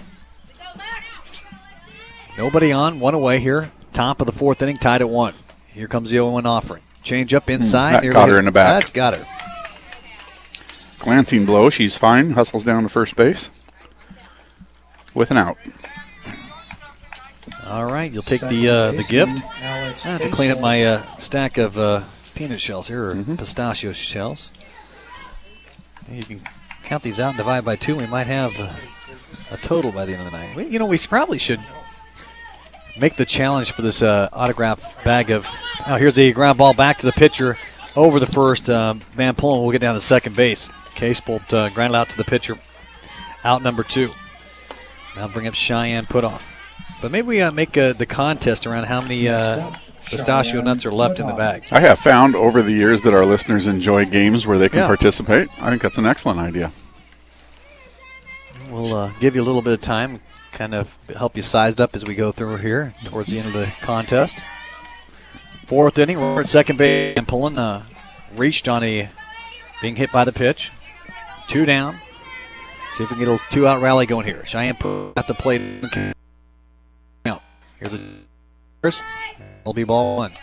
Nobody on, one away here. Top of the fourth inning, tied at one. Here comes the oh one offering. Change up inside. That got her in the back. That got her. Glancing blow. She's fine. Hustles down to first base with an out. All right, you'll take the uh, the gift. I have to clean up my uh, stack of uh, peanut shells here, or mm-hmm. pistachio shells. You can count these out and divide by two. We might have uh, a total by the end of the night. We, you know, we probably should make the challenge for this uh, autograph bag of. Oh, here's the ground ball back to the pitcher over the first. Um, Van Pullen will get down to second base. Casebolt uh, grounded out to the pitcher. Out number two. Now bring up Cheyenne Putoff. But maybe we uh, make uh, the contest around how many uh, pistachio nuts are left in the bag. I have found over the years that our listeners enjoy games where they can Yeah. participate. I think that's an excellent idea. We'll uh, give you a little bit of time, kind of help you sized up as we go through here towards the end of the contest. Fourth inning, we're at second base, and Pullen uh, reached on a being hit by the pitch. Two down. See if we can get a two-out rally going here. Cheyenne put at the plate. Count. Here's the first. It'll be ball one.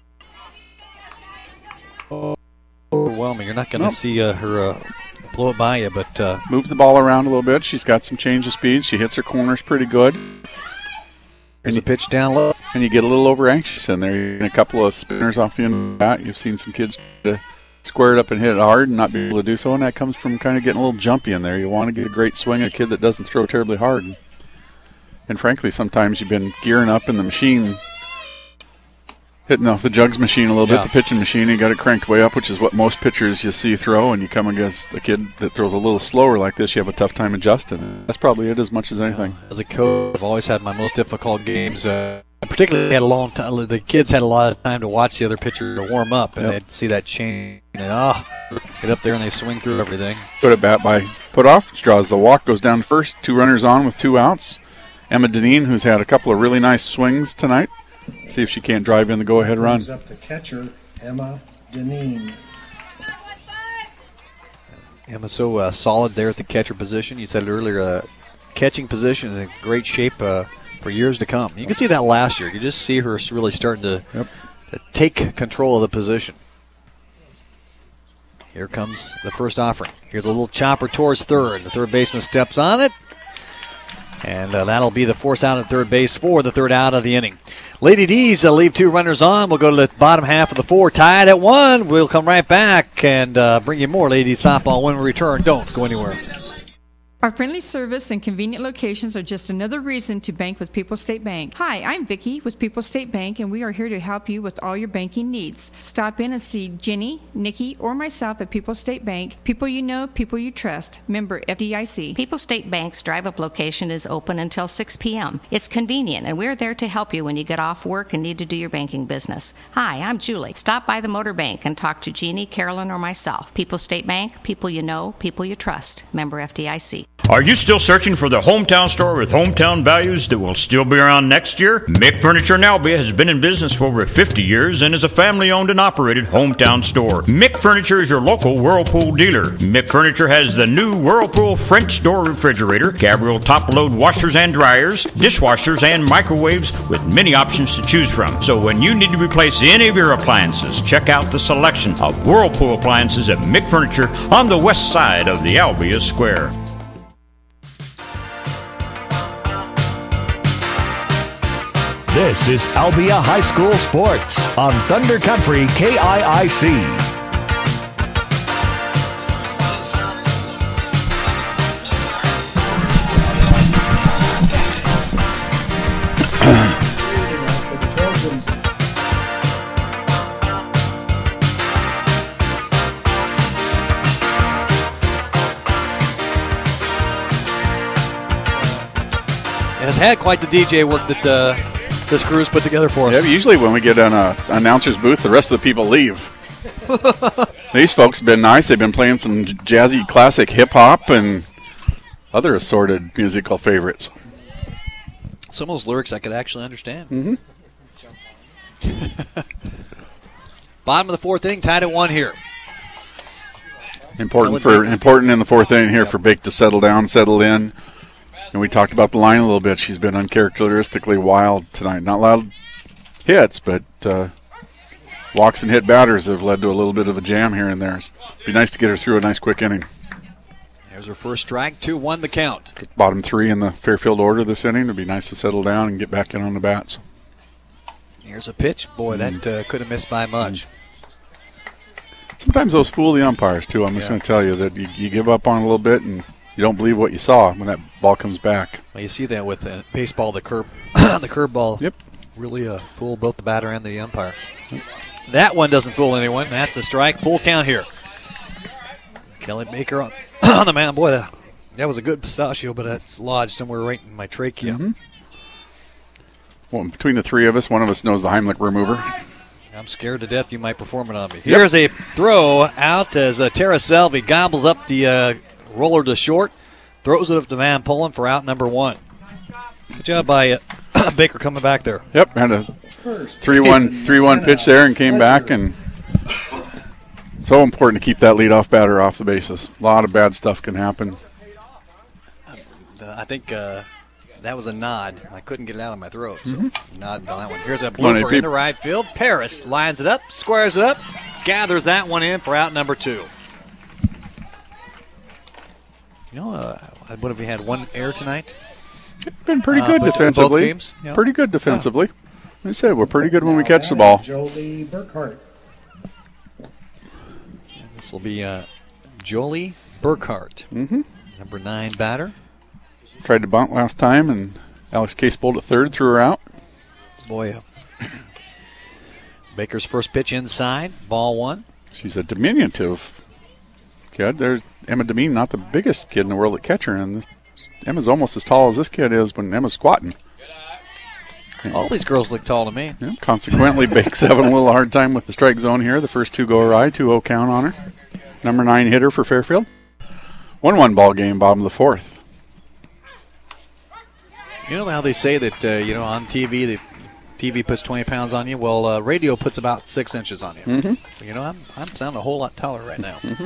Overwhelming. You're not going to Nope. see uh, her uh, blow it by you, but uh, Moves the ball around a little bit. She's got some change of speed. She hits her corners pretty good. There's a pitch down low. And you get a little over anxious in there. You get a couple of spinners off the end of the bat. You've seen some kids try to square it up and hit it hard and not be able to do so, and that comes from kind of getting a little jumpy in there. You want to get a great swing, a kid that doesn't throw terribly hard. And, and frankly, sometimes you've been gearing up in the machine, hitting off the jugs machine a little Yeah. bit, the pitching machine, you got it cranked way up, which is what most pitchers you see throw, and you come against a kid that throws a little slower like this, you have a tough time adjusting. That's probably it as much as anything. As a coach, I've always had my most difficult games. Uh, particularly, had a long time. The kids had a lot of time to watch the other pitcher to warm up, and Yep. they'd see that change. And ah, get up there and they swing through everything. Put it bat by put off, draws the walk, goes down to first, two runners on with two outs. Emma Deneen, who's had a couple of really nice swings tonight. See if she can't drive in the go-ahead run. Brings up the catcher, Emma Deneen. Emma's so uh, solid there at the catcher position. You said it earlier, uh, catching position is in great shape uh, for years to come. You can see that last year. You just see her really starting to, Yep. to take control of the position. Here comes the first offering. Here's a little chopper towards third. The third baseman steps on it. And uh, that'll be the force out at third base for the third out of the inning. Lady D's uh, leave two runners on. We'll go to the bottom half of the four, tied at one. We'll come right back and uh, bring you more Lady softball when we return. Don't go anywhere. Our friendly service and convenient locations are just another reason to bank with People's State Bank. Hi, I'm Vicki with People's State Bank, and we are here to help you with all your banking needs. Stop in and see Jenny, Nikki, or myself at People's State Bank. People you know, people you trust. Member F D I C. People's State Bank's drive-up location is open until six p.m. It's convenient, and we're there to help you when you get off work and need to do your banking business. Hi, I'm Julie. Stop by the Motor Bank and talk to Jeannie, Carolyn, or myself. People's State Bank, people you know, people you trust. Member F D I C. Are you still searching for the hometown store with hometown values that will still be around next year? Mick Furniture in Albia has been in business for over fifty years and is a family-owned and operated hometown store. Mick Furniture is your local Whirlpool dealer. Mick Furniture has the new Whirlpool French door refrigerator, Gabriel top-load washers and dryers, dishwashers and microwaves with many options to choose from. So when you need to replace any of your appliances, check out the selection of Whirlpool appliances at Mick Furniture on the west side of the Albia Square. This is Albia High School Sports on Thunder Country K I I C. Has had quite the D J work that uh, this crew's put together for us. Yeah, usually when we get an uh, announcer's booth, the rest of the people leave. These folks have been nice. They've been playing some jazzy classic hip-hop and other assorted musical favorites. Some of those lyrics I could actually understand. Mm-hmm. Bottom of the fourth inning, tied at one here. Important for important in the fourth inning here for Bake to settle down, settle in. And we talked about the line a little bit. She's been uncharacteristically wild tonight. Not loud hits, but uh, walks and hit batters have led to a little bit of a jam here and there. It'd be nice to get her through a nice quick inning. There's her first strike, two one the count. Bottom three in the Fairfield order this inning. It'd be nice to settle down and get back in on the bats. Here's a pitch. Boy, that uh, could have missed by much. Sometimes those fool the umpires, too. I'm just Yeah. going to tell you that you, you give up on it a little bit and you don't believe what you saw when that ball comes back. Well, you see that with the baseball, the curve, the curveball. Yep. Really uh, fool both the batter and the umpire. That one doesn't fool anyone. That's a strike. Full count here. Kelly Baker on, on the mound. Boy, that, that was a good pistachio, but that's lodged somewhere right in my trachea. Mm-hmm. well, between the three of us, one of us knows the Heimlich remover. I'm scared to death you might perform it on me. Here's yep. a throw out as uh, Tara Selvey gobbles up the uh, roller to short, throws it up to Van Polen for out number one. Good job by uh, Baker coming back there. Yep, had a three one three one pitch there and came back, and so important to keep that leadoff batter off the bases. A lot of bad stuff can happen. I think uh, that was a nod. I couldn't get it out of my throat, so mm-hmm. nod on that one. Here's a blooper into right field. Paris lines it up, squares it up, gathers that one in for out number two. You know, uh, what have we had, one error tonight? It's been pretty good uh, defensively. Games, yeah. Pretty good defensively. Yeah. I said we're pretty good when we catch the ball. Jolie Burkhart. This will be uh, Jolie Burkhart, mm-hmm. number nine batter. Tried to bunt last time, and Alex Case pulled it third, threw her out. Boy, uh, Baker's first pitch inside, ball one. She's a diminutive kid. There's Emma Demeen, not the biggest kid in the world at catcher, and this, Emma's almost as tall as this kid is when Emma's squatting. All these girls look tall to me. Yeah, consequently, Bake's having a little hard time with the strike zone here. The first two go awry, two oh count on her. Number nine hitter for Fairfield. one one ball game, bottom of the fourth. You know how they say that, uh, you know, on T V, the T V puts twenty pounds on you? Well, uh, radio puts about six inches on you. Mm-hmm. So, you know, I'm, I'm sounding a whole lot taller right now. Mm-hmm.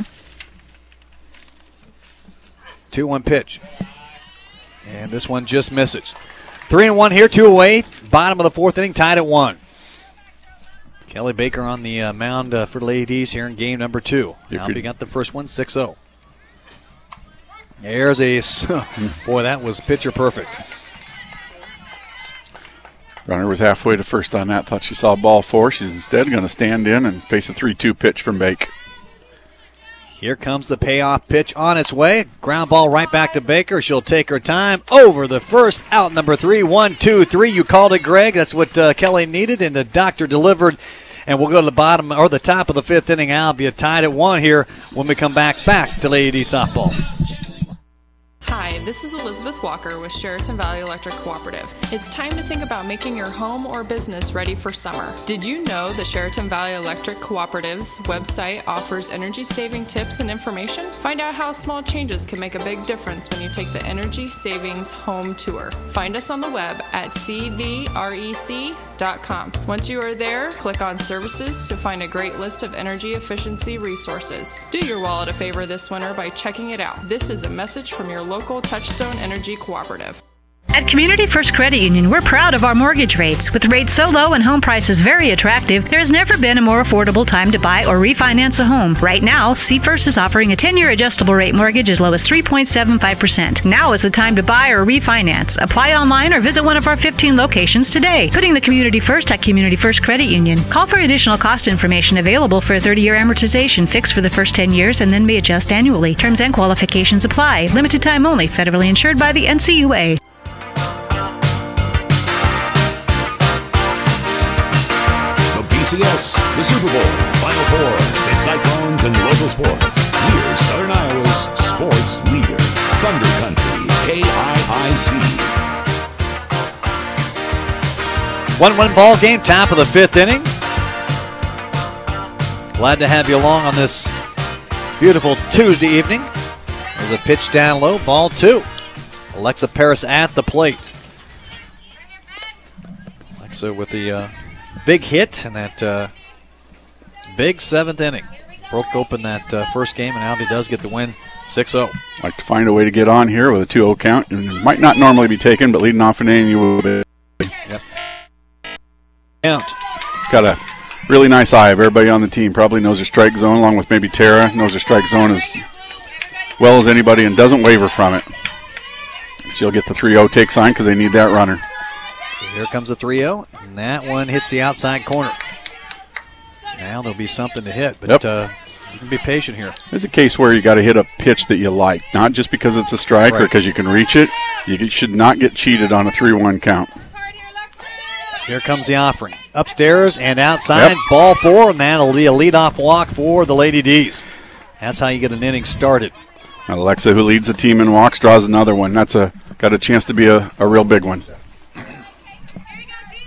two one pitch. And this one just misses. Three and one here, two away. Bottom of the fourth inning, tied at one. Kelly Baker on the uh, mound uh, for the ladies here in game number two. Now we got the first one, six oh. There's a, boy, that was pitcher perfect. Runner was halfway to first on that. Thought she saw ball four. She's instead going to stand in and face a three two pitch from Bake. Here comes the payoff pitch on its way. Ground ball right back to Baker. She'll take her time over the first, out number three. One, two, three. You called it, Greg. That's what uh, Kelly needed, and the doctor delivered. And we'll go to the bottom or the top of the fifth inning. Albia tied at one here when we come back back to Lady D softball. Hi, this is Elizabeth Walker with Sheraton Valley Electric Cooperative. It's time to think about making your home or business ready for summer. Did you know the Sheraton Valley Electric Cooperative's website offers energy-saving tips and information? Find out how small changes can make a big difference when you take the Energy Savings Home Tour. Find us on the web at c v rec dot com. Once you are there, click on Services to find a great list of energy efficiency resources. Do your wallet a favor this winter by checking it out. This is a message from your local Touchstone Energy Cooperative. At Community First Credit Union, we're proud of our mortgage rates. With rates so low and home prices very attractive, there has never been a more affordable time to buy or refinance a home. Right now, C First is offering a ten-year adjustable rate mortgage as low as three point seven five percent. Now is the time to buy or refinance. Apply online or visit one of our fifteen locations today. Putting the community first at Community First Credit Union. Call for additional cost information available for a thirty-year amortization fixed for the first ten years and then may adjust annually. Terms and qualifications apply. Limited time only. Federally insured by the N C U A. B C S, the Super Bowl, Final Four, the Cyclones, and local sports. We're Southern Iowa's sports leader. Thunder Country, K I I C. one one ball game, top of the fifth inning. Glad to have you along on this beautiful Tuesday evening. There's a pitch down low, ball two. Alexa Paris at the plate. Alexa with the uh, big hit in that uh, big seventh inning. Broke open that uh, first game, and Albie does get the win, six oh. Like to find a way to get on here with a two oh count. And it might not normally be taken, but leading off an inning, you will be. Yep. Count. It's got a really nice eye of everybody on the team. Probably knows their strike zone, along with maybe Tara. Knows her strike zone as well as anybody and doesn't waver from it. She'll get the three oh take sign because they need that runner. So here comes the three oh, and that one hits the outside corner. Now there'll be something to hit, but yep. uh, you can be patient here. There's a case where you got to hit a pitch that you like, not just because it's a strike right. or because you can reach it. You should not get cheated on a three one count. Here comes the offering. Upstairs and outside, yep. ball four, and that'll be a leadoff walk for the Lady D's. That's how you get an inning started. Alexa, who leads the team in walks, draws another one. That's a got a chance to be a, a real big one.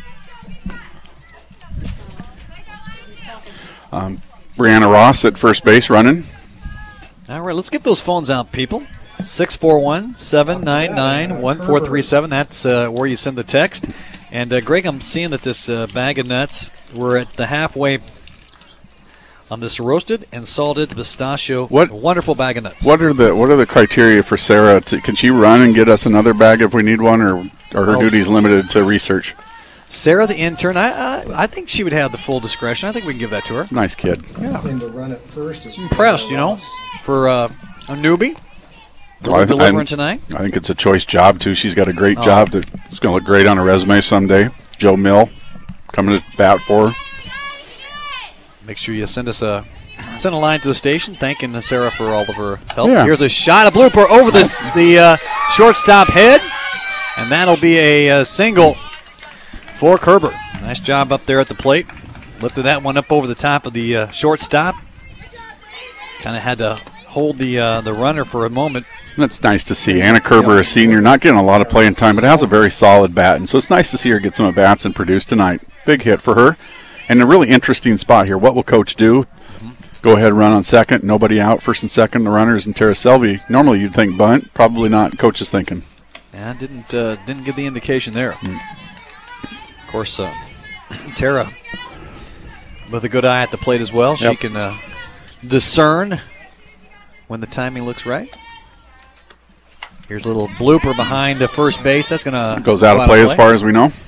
Um, Brianna Ross at first base running. All right, let's get those phones out, people. six four one, seven nine nine, one four three seven. That's uh, where you send the text. And, uh, Greg, I'm seeing that this uh, bag of nuts, we're at the halfway on this roasted and salted pistachio. What wonderful bag of nuts. What are the What are the criteria for Sarah? To, can she run and get us another bag if we need one, or are her Oh. duties limited to research? Sarah, the intern, I, I I think she would have the full discretion. I think we can give that to her. Nice kid. Nothing to run it first is Impressed, you know, for uh, a newbie. Well, I- delivering I'm- tonight. I think it's a choice job, too. She's got a great Oh. job. To, it's going to look great on her resume someday. Joe Mill coming to bat for her. Make sure you send us a send a line to the station thanking Sarah for all of her help. Yeah. Here's a shot, a blooper over the the uh, shortstop head, and that'll be a, uh single for Kerber. Nice job up there at the plate. Lifted that one up over the top of the uh, shortstop. Kind of had to hold the uh, the runner for a moment. That's nice to see. Anna Kerber, a senior, not getting a lot of playing time, but has a very solid bat. And so it's nice to see her get some at-bats and produce tonight. Big hit for her. And a really interesting spot here. What will Coach do? Mm-hmm. Go ahead, run on second. Nobody out. First and second, the runners and Tara Selby. Normally you'd think bunt. Probably not. Coach is thinking. Yeah, didn't uh, didn't give the indication there. Mm. Of course, uh, Tara with a good eye at the plate as well. She Yep. can uh, discern when the timing looks right. Here's a little blooper behind the first base. That's going to Goes out of play as far as we know.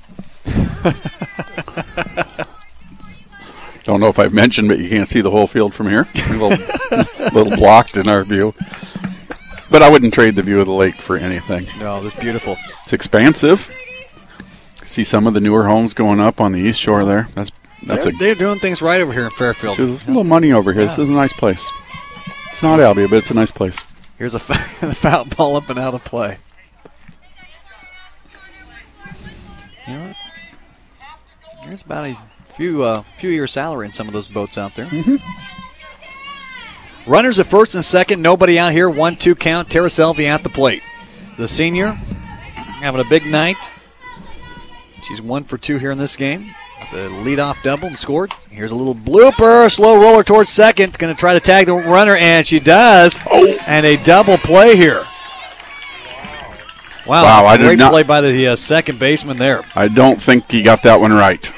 Don't know if I've mentioned, but you can't see the whole field from here. A little, little blocked in our view. But I wouldn't trade the view of the lake for anything. No, that's beautiful. It's expansive. See some of the newer homes going up on the east shore there. That's that's they're, a they're doing things right over here in Fairfield. See, there's a little money over here. Yeah. This is a nice place. It's not Albia, but it's a nice place. Here's a foul ball up and out of play. You know what? There's about a few uh, few years salary in some of those boats out there. Mm-hmm. Runners at first and second. Nobody out here. One two count. Tara Selby at the plate. The senior having a big night. She's one for two here in this game. The leadoff double and scored. Here's a little blooper. Slow roller towards second. Going to try to tag the runner, and she does. Oh. And a double play here. Wow, Wow, I did great not- play by the uh, second baseman there. I don't think he got that one right.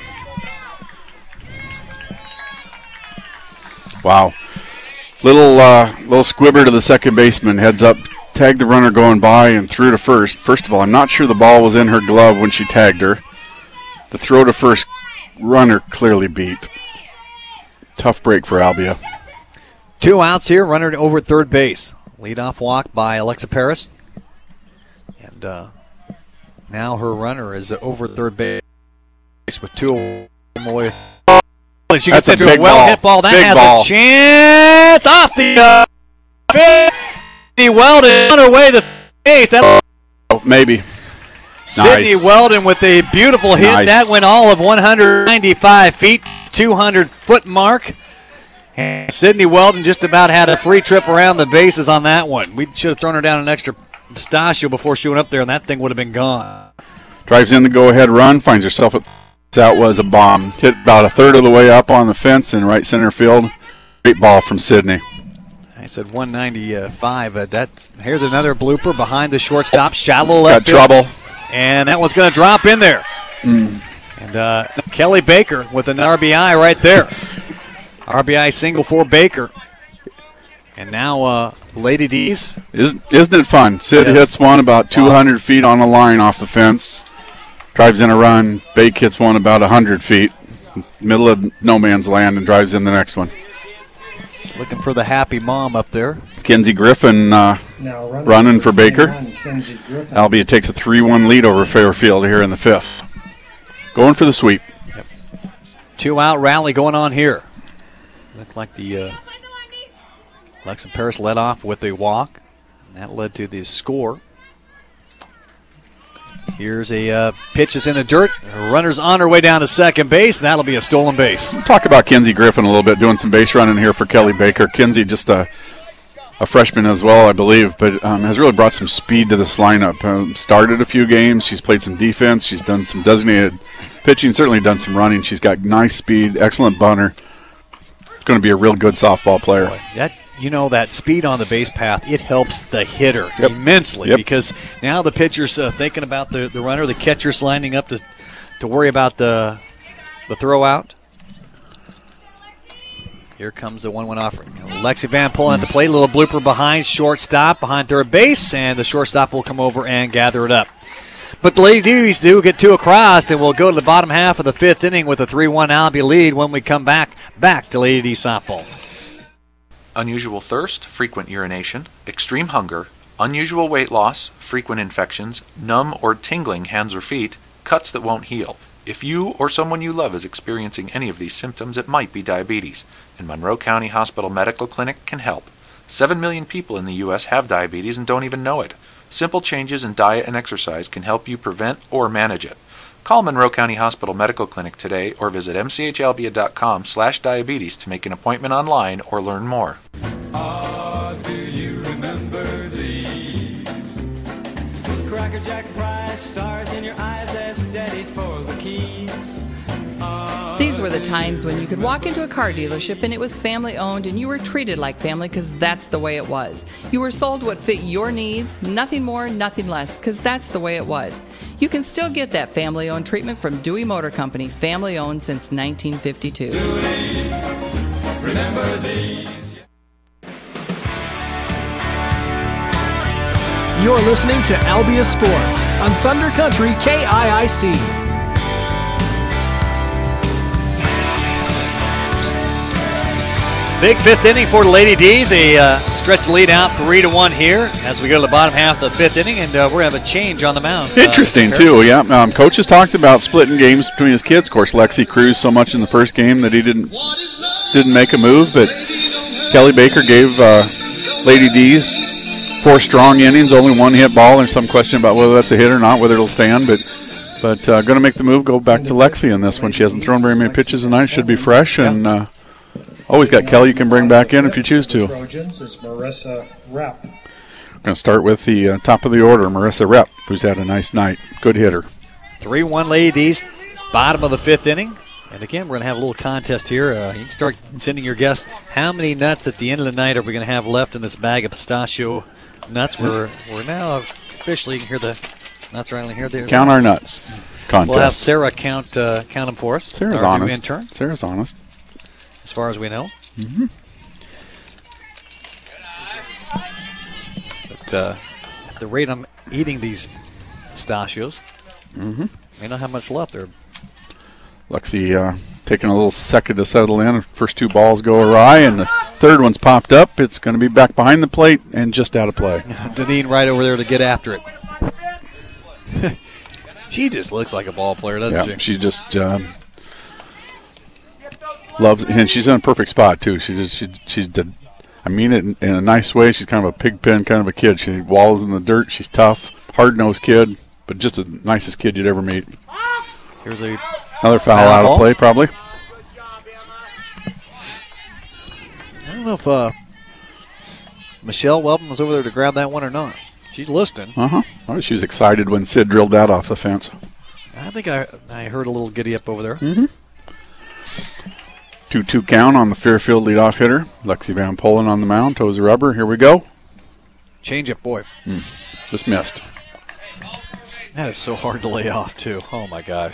Wow. Little uh, little squibber to the second baseman. Heads up, tagged the runner going by and threw to first. First of all, I'm not sure the ball was in her glove when she tagged her. The throw to first runner clearly beat. Tough break for Albia. Two outs here. Runner over at third base. Leadoff walk by Alexa Paris. And uh, now her runner is over at third base with two away. She gets That's a into big a well-hit ball. ball. That Big has ball. a chance off the uh, Sydney Weldon on her way to base. That Oh, maybe. Sydney Nice. Weldon with a beautiful hit. Nice. That went all of one hundred ninety-five feet, two hundred foot mark. And Sydney Weldon just about had a free trip around the bases on that one. We should have thrown her down an extra pistachio before she went up there, and that thing would have been gone. Drives in the go-ahead run. Finds herself at that was a bomb. Hit about a third of the way up on the fence in right center field. Great ball from Sydney. I said one ninety-five. Uh, that's here's another blooper behind the shortstop. Shallow It's left got field. trouble. And that one's going to drop in there. Mm. And uh, Kelly Baker with an R B I right there. R B I single for Baker. And now uh, Lady D's. Isn't, isn't it fun? Sid Yes. hits one about two hundred feet on the line off the fence. Drives in a run. Bake hits one about one hundred feet. Middle of no man's land and drives in the next one. Looking for the happy mom up there. Kinsey Griffin uh, Now running, running for Baker. twenty-one, Kinsey Griffin. Albia takes a three one lead over Fairfield here in the fifth. Going for the sweep. Two out rally going on here. Looked like the uh, Alexa Paris led off with a walk. And that led to the score. Here's a uh, pitch that's in the dirt. Her runner's on her way down to second base, and that'll be a stolen base. We'll talk about Kinsey Griffin a little bit, doing some base running here for Kelly Baker. Kinsey just a, a freshman as well, I believe, but um, has really brought some speed to this lineup. Um, started a few games. She's played some defense. She's done some designated pitching, certainly done some running. She's got nice speed, excellent bunter. going to be a real good softball player. Boy, that you know that speed on the base path, it helps the hitter yep. immensely yep. because now the pitcher's uh, thinking about the, the runner, the catcher's lining up to to worry about the the throw out. Here comes the one one offering. Lexi Van pulling at the plate, a little blooper behind shortstop, behind third base, and the shortstop will come over and gather it up. But the Lady D's do get two across, and we'll go to the bottom half of the fifth inning with a three one Albia lead when we come back, back to Lady D softball. Unusual thirst, frequent urination, extreme hunger, unusual weight loss, frequent infections, numb or tingling hands or feet, cuts that won't heal. If you or someone you love is experiencing any of these symptoms, it might be diabetes, and Monroe County Hospital Medical Clinic can help. Seven million people in the U S have diabetes and don't even know it. Simple changes in diet and exercise can help you prevent or manage it. Call Monroe County Hospital Medical Clinic today or visit m c h albia dot com slash diabetes to make an appointment online or learn more. Ah, do you remember these? Cracker Jack prize, stars in your eyes, ask Daddy for the keys. Ah, These were the times when you could walk into a car dealership and it was family owned and you were treated like family because that's the way it was. You were sold what fit your needs, nothing more, nothing less, because that's the way it was. You can still get that family owned treatment from Dewey Motor Company, family owned since nineteen fifty-two. Dewey, remember these. You're listening to Albia Sports on Thunder Country K I I C. Big fifth inning for the Lady D's. They uh, stretch the lead out three to one here as we go to the bottom half of the fifth inning, and uh, we're going to have a change on the mound. Interesting, uh, too, yeah. Um, Coach has talked about splitting games between his kids. Of course, Lexi cruised so much in the first game that he didn't didn't make a move, but Kelly Baker gave uh, Lady D's four strong innings, only one hit ball. There's some question about whether that's a hit or not, whether it'll stand, but but uh, going to make the move, go back to Lexi in this one. She hasn't thrown very many pitches tonight, should be fresh, and uh, always got Kelly you can bring back in if you choose to. Trojans is Marissa Rep. We're going to start with the uh, top of the order, Marissa Rep, who's had a nice night. Good hitter. three one Lady D's, bottom of the fifth inning. And again, we're going to have a little contest here. Uh, you can start sending your guests. How many nuts at the end of the night are we going to have left in this bag of pistachio nuts? We're we're now officially, you can hear the nuts around here. There. Count our nuts contest. We'll have Sarah count uh, count them for us. Sarah's our new honest. intern. Sarah's honest. As far as we know. Mm-hmm. But uh, at the rate I'm eating these pistachios, mm-hmm. may not have much left there. Lexi uh, taking a little second to settle in. First two balls go awry, and the third one's popped up. It's going to be back behind the plate and just out of play. Deneen right over there to get after it. She just looks like a ball player, doesn't yeah, she? She just um, loves it, and she's in a perfect spot too. She just she she's did, I mean it in, in a nice way. She's kind of a pig pen kind of a kid. She wallows in the dirt. She's tough, hard nosed kid, but just the nicest kid you'd ever meet. Here's a another foul out ball. of play, probably. I don't know if uh, Michelle Weldon was over there to grab that one or not. She's listening. Uh huh. Oh, she was excited when Sid drilled that off the fence. I think I I heard a little giddy up over there. Mm-hmm. two two count on the Fairfield leadoff hitter. Lexi Van Polen on the mound. Toes the rubber. Here we go. Change it, boy. Mm, just missed. That is so hard to lay off, too. Oh, my gosh.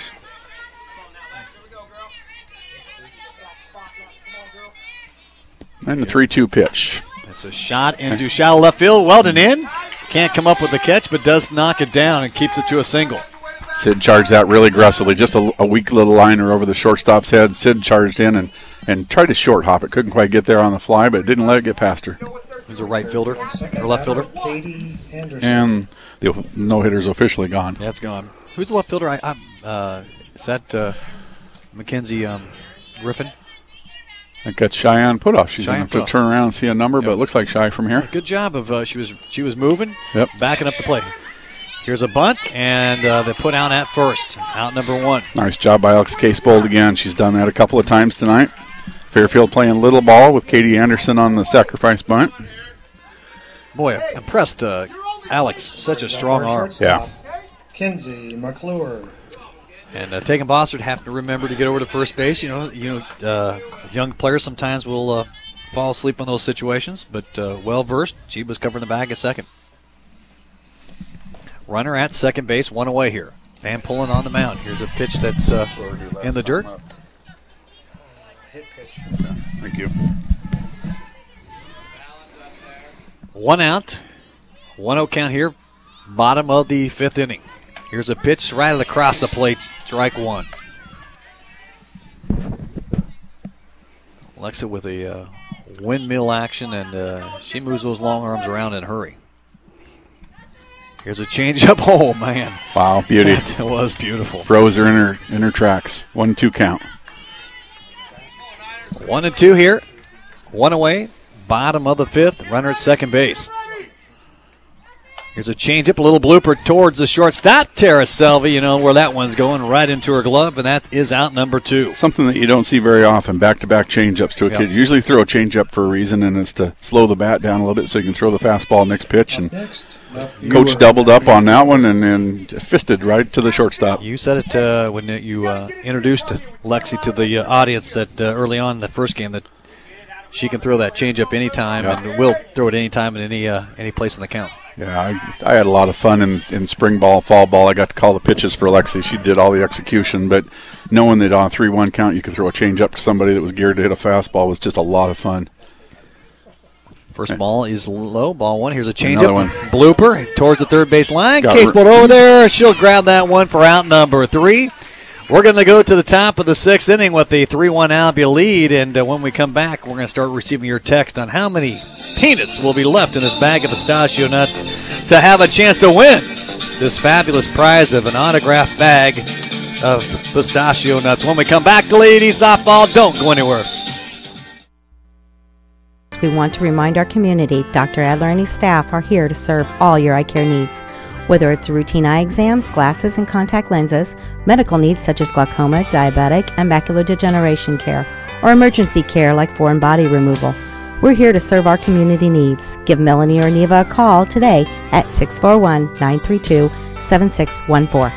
And the three two pitch. It's a shot into shallow left field. Weldon in. Can't come up with the catch, but does knock it down and keeps it to a single. Sid charged that really aggressively. Just a, a weak little liner over the shortstop's head. Sid charged in and, and tried to short hop it. Couldn't quite get there on the fly, but didn't let it get past her. Who's a right fielder or left fielder? Katie Anderson. And the no-hitter's officially gone. Yeah, it's gone. Who's the left fielder? I, I, uh, is that uh, Mackenzie um, Griffin? I think that's Cheyenne Putoff. She's going Cheyenne to have Putoff. to turn around and see a number, Yep. but it looks like Shy from here. Good job of uh, she was she was moving, Yep. backing up the play. Here's a bunt, and uh, they put out at first. Out number one. Nice job by Alex Casebold again. She's done that a couple of times tonight. Fairfield playing little ball with Katie Anderson on the sacrifice bunt. Boy, impressed uh, Alex. Such a strong arm. Yeah. Kinsey McClure. And uh, Tegan Bossard have to remember to get over to first base. You know, you know, uh, young players sometimes will uh, fall asleep in those situations, but uh, well versed. She was covering the bag at second. Runner at second base, one away here. Van Pullen on the mound. Here's a pitch that's uh, in the dirt. Hit pitch. Thank you. One out, one oh count here. Bottom of the fifth inning. Here's a pitch right across the plate, strike one. Alexa with a uh, windmill action, and uh, she moves those long arms around in a hurry. Here's a changeup. Oh, man. Wow, beauty. That was beautiful. Froze her in her, in her tracks. One, two count. One and two here. One away. Bottom of the fifth. Runner at second base. Here's a changeup, a little blooper towards the shortstop. Tara Selvey, you know where that one's going, right into her glove, and that is out number two. Something that you don't see very often, back-to-back changeups to a Yep. kid. You usually throw a changeup for a reason, and it's to slow the bat down a little bit so you can throw the fastball next pitch. And Coach doubled up on that one and, and fisted right to the shortstop. You said it uh, when you uh, introduced Lexi to the uh, audience that uh, early on in the first game that she can throw that changeup anytime Yeah. and will throw it anytime in any uh, any place in the count. Yeah, I, I had a lot of fun in, in spring ball, fall ball. I got to call the pitches for Lexi. She did all the execution, but knowing that on a three one count you could throw a changeup to somebody that was geared to hit a fastball was just a lot of fun. First ball is low, ball one. Here's a Another changeup. one. Blooper towards the third base line. Got Case r- pulled over there. She'll grab that one for out number three. We're going to go to the top of the sixth inning with the three one Albia lead, and uh, when we come back, we're going to start receiving your text on how many peanuts will be left in this bag of pistachio nuts to have a chance to win this fabulous prize of an autographed bag of pistachio nuts. When we come back to Lady Softball, don't go anywhere. We want to remind our community Doctor Adler and his staff are here to serve all your eye care needs. Whether it's routine eye exams, glasses, and contact lenses, medical needs such as glaucoma, diabetic, and macular degeneration care, or emergency care like foreign body removal, we're here to serve our community needs. Give Melanie or Neva a call today at six four one, nine three two, seven six one four.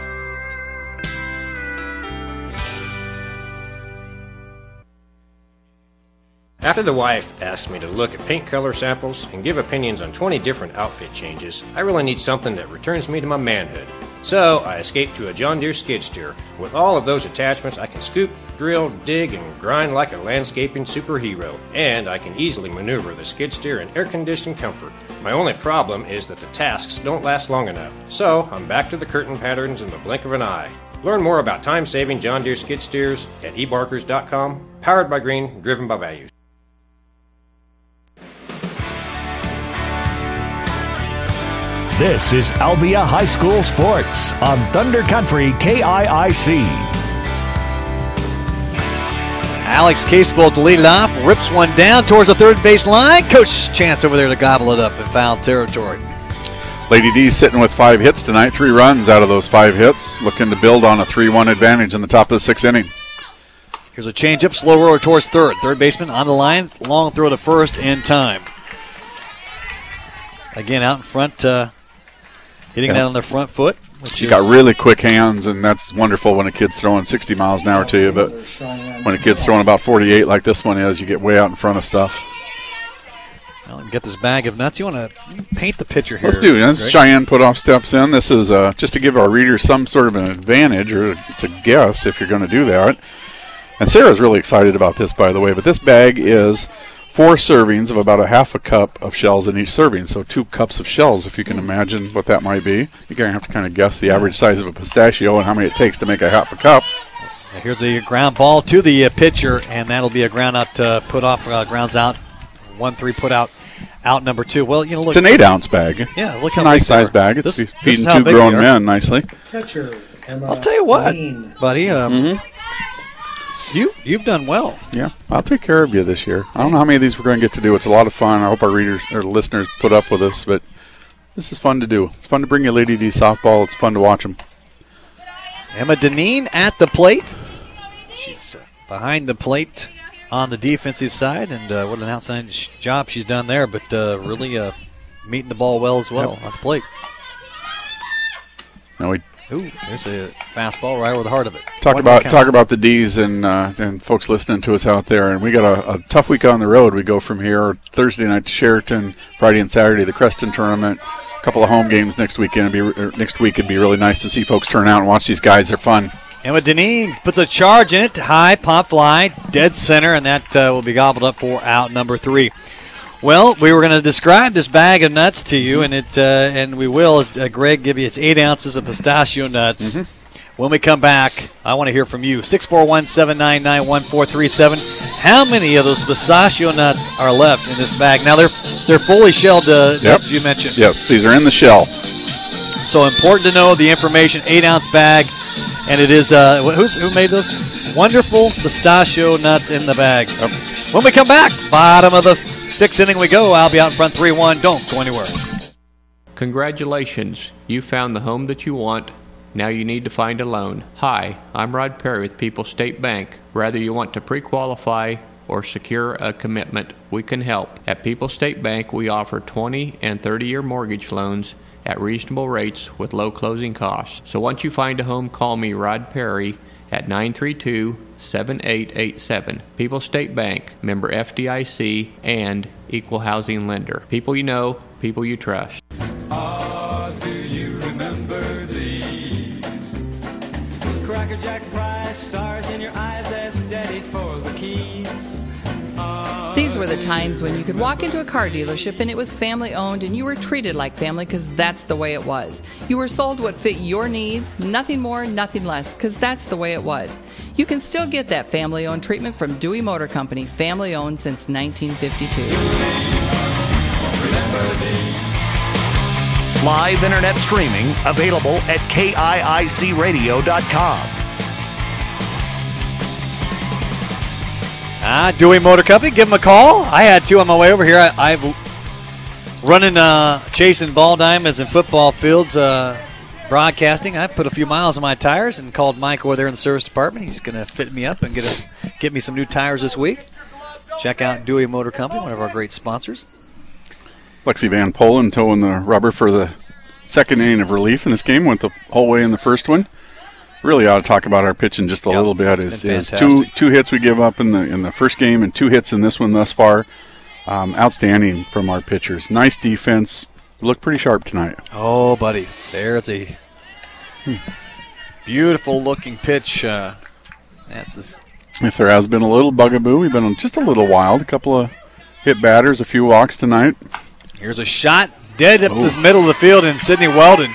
After the wife asked me to look at paint color samples and give opinions on twenty different outfit changes, I really need something that returns me to my manhood. So I escaped to a John Deere skid steer. With all of those attachments, I can scoop, drill, dig, and grind like a landscaping superhero. And I can easily maneuver the skid steer in air-conditioned comfort. My only problem is that the tasks don't last long enough. So I'm back to the curtain patterns in the blink of an eye. Learn more about time-saving John Deere skid steers at e barkers dot com. Powered by green, driven by values. This is Albia High School Sports on Thunder Country K I I C. Alex Casebolt to lead it off, rips one down towards the third base line. Coach Chance over there to gobble it up in foul territory. Lady D's sitting with five hits tonight, three runs out of those five hits, looking to build on a three one advantage in the top of the sixth inning. Here's a changeup, slow roller towards third. Third baseman on the line, long throw to first in time. Again, out in front, uh, hitting Yeah. that on the front foot. Which She's is, got really quick hands, and that's wonderful when a kid's throwing sixty miles an hour to you, but when a kid's throwing about forty-eight like this one is, you get way out in front of stuff. Well, get this bag of nuts. You want to paint the picture here. Let's do it. This Greg? Cheyenne put off steps in. This is uh, just to give our readers some sort of an advantage or to guess if you're going to do that. And Sarah's really excited about this, by the way, but this bag is four servings of about a half a cup of shells in each serving. So two cups of shells, if you can imagine what that might be. You're going to have to kind of guess the average size of a pistachio and how many it takes to make a half a cup. Now here's a ground ball to the uh, pitcher, and that'll be a ground out, uh, put off, uh, grounds out. one three put out, out number two. Well, you know, look. It's an eight-ounce bag. Yeah, look it's how a nice big they size are. bag. It's This- fe- this is feeding how two big grown they are. men nicely. Catcher, Emma I'll tell you what, Dean. buddy. Um, Mm-hmm. You you've done well. Yeah, I'll take care of you this year. I don't know how many of these we're going to get to do. It's a lot of fun. I hope our readers or listeners put up with us, but this is fun to do. It's fun to bring you Lady D softball. It's fun to watch them. Emma Deneen at the plate. She's uh, behind the plate on the defensive side, and uh, what an outstanding sh- job she's done there, but uh, really uh, meeting the ball well as well Yep. on the plate. Now we Ooh, there's a fastball right over the heart of it. Talk One about more talk about the D's and uh, and folks listening to us out there. And we got a, a tough week on the road. We go from here Thursday night to Sheraton, Friday and Saturday the Creston tournament. A couple of home games next weekend. It'd be, or next week it'd be really nice to see folks turn out and watch these guys. They're fun. Emma Deneen puts a charge in it, high pop fly, dead center, and that uh, will be gobbled up for out number three. Well, we were going to describe this bag of nuts to you, and it uh, and we will, as uh, Greg give you, it's eight ounces of pistachio nuts. Mm-hmm. When we come back, I want to hear from you. six four one, seven nine nine, one four three seven. How many of those pistachio nuts are left in this bag? Now, they're they're fully shelled, uh, Yep. as you mentioned. Yes, these are in the shell. So important to know the information, eight-ounce bag, and it is, uh, who's, who made those? Wonderful pistachio nuts in the bag. Yep. When we come back, bottom of the sixth inning we go. I'll be out in front three one. Don't go anywhere. Congratulations. You found the home that you want. Now you need to find a loan. Hi, I'm Rod Perry with People's State Bank. Whether you want to pre-qualify or secure a commitment, we can help. At People's State Bank, we offer twenty and thirty-year mortgage loans at reasonable rates with low closing costs. So once you find a home, call me, Rod Perry, at nine three two, seven eight eight seven. People's State Bank, member F D I C, and equal housing lender. People you know, people you trust. Ah, do you remember these? Cracker Jack prize, stars in your eyes, ask Daddy for the keys. Ah, These were the times when you could walk into a car dealership and it was family owned and you were treated like family because that's the way it was. You were sold what fit your needs, nothing more, nothing less, because that's the way it was. You can still get that family owned treatment from Dewey Motor Company, family owned since nineteen fifty-two. Live internet streaming available at K I I C radio dot com. Ah, Dewey Motor Company, give them a call. I had two on my way over here. I, I've running, uh, chasing ball diamonds and football fields, uh, broadcasting. I put a few miles on my tires and called Mike over there in the service department. He's going to fit me up and get a, get me some new tires this week. Check out Dewey Motor Company, one of our great sponsors. Lexi Van Polen towing the rubber for the second inning of relief in this game. Went the whole way in the first one. Really ought to talk about our pitching just a Yep, little bit. it's Is, been is two fantastic. two hits we give up in the in the first game and two hits in this one thus far. Um, outstanding from our pitchers. Nice defense. Looked pretty sharp tonight. Oh, buddy, there's a beautiful-looking pitch. Uh, that's his. If there has been a little bugaboo, we've been just a little wild. A couple of hit batters, a few walks tonight. Here's a shot dead up the middle of the field, and Sydney Weldon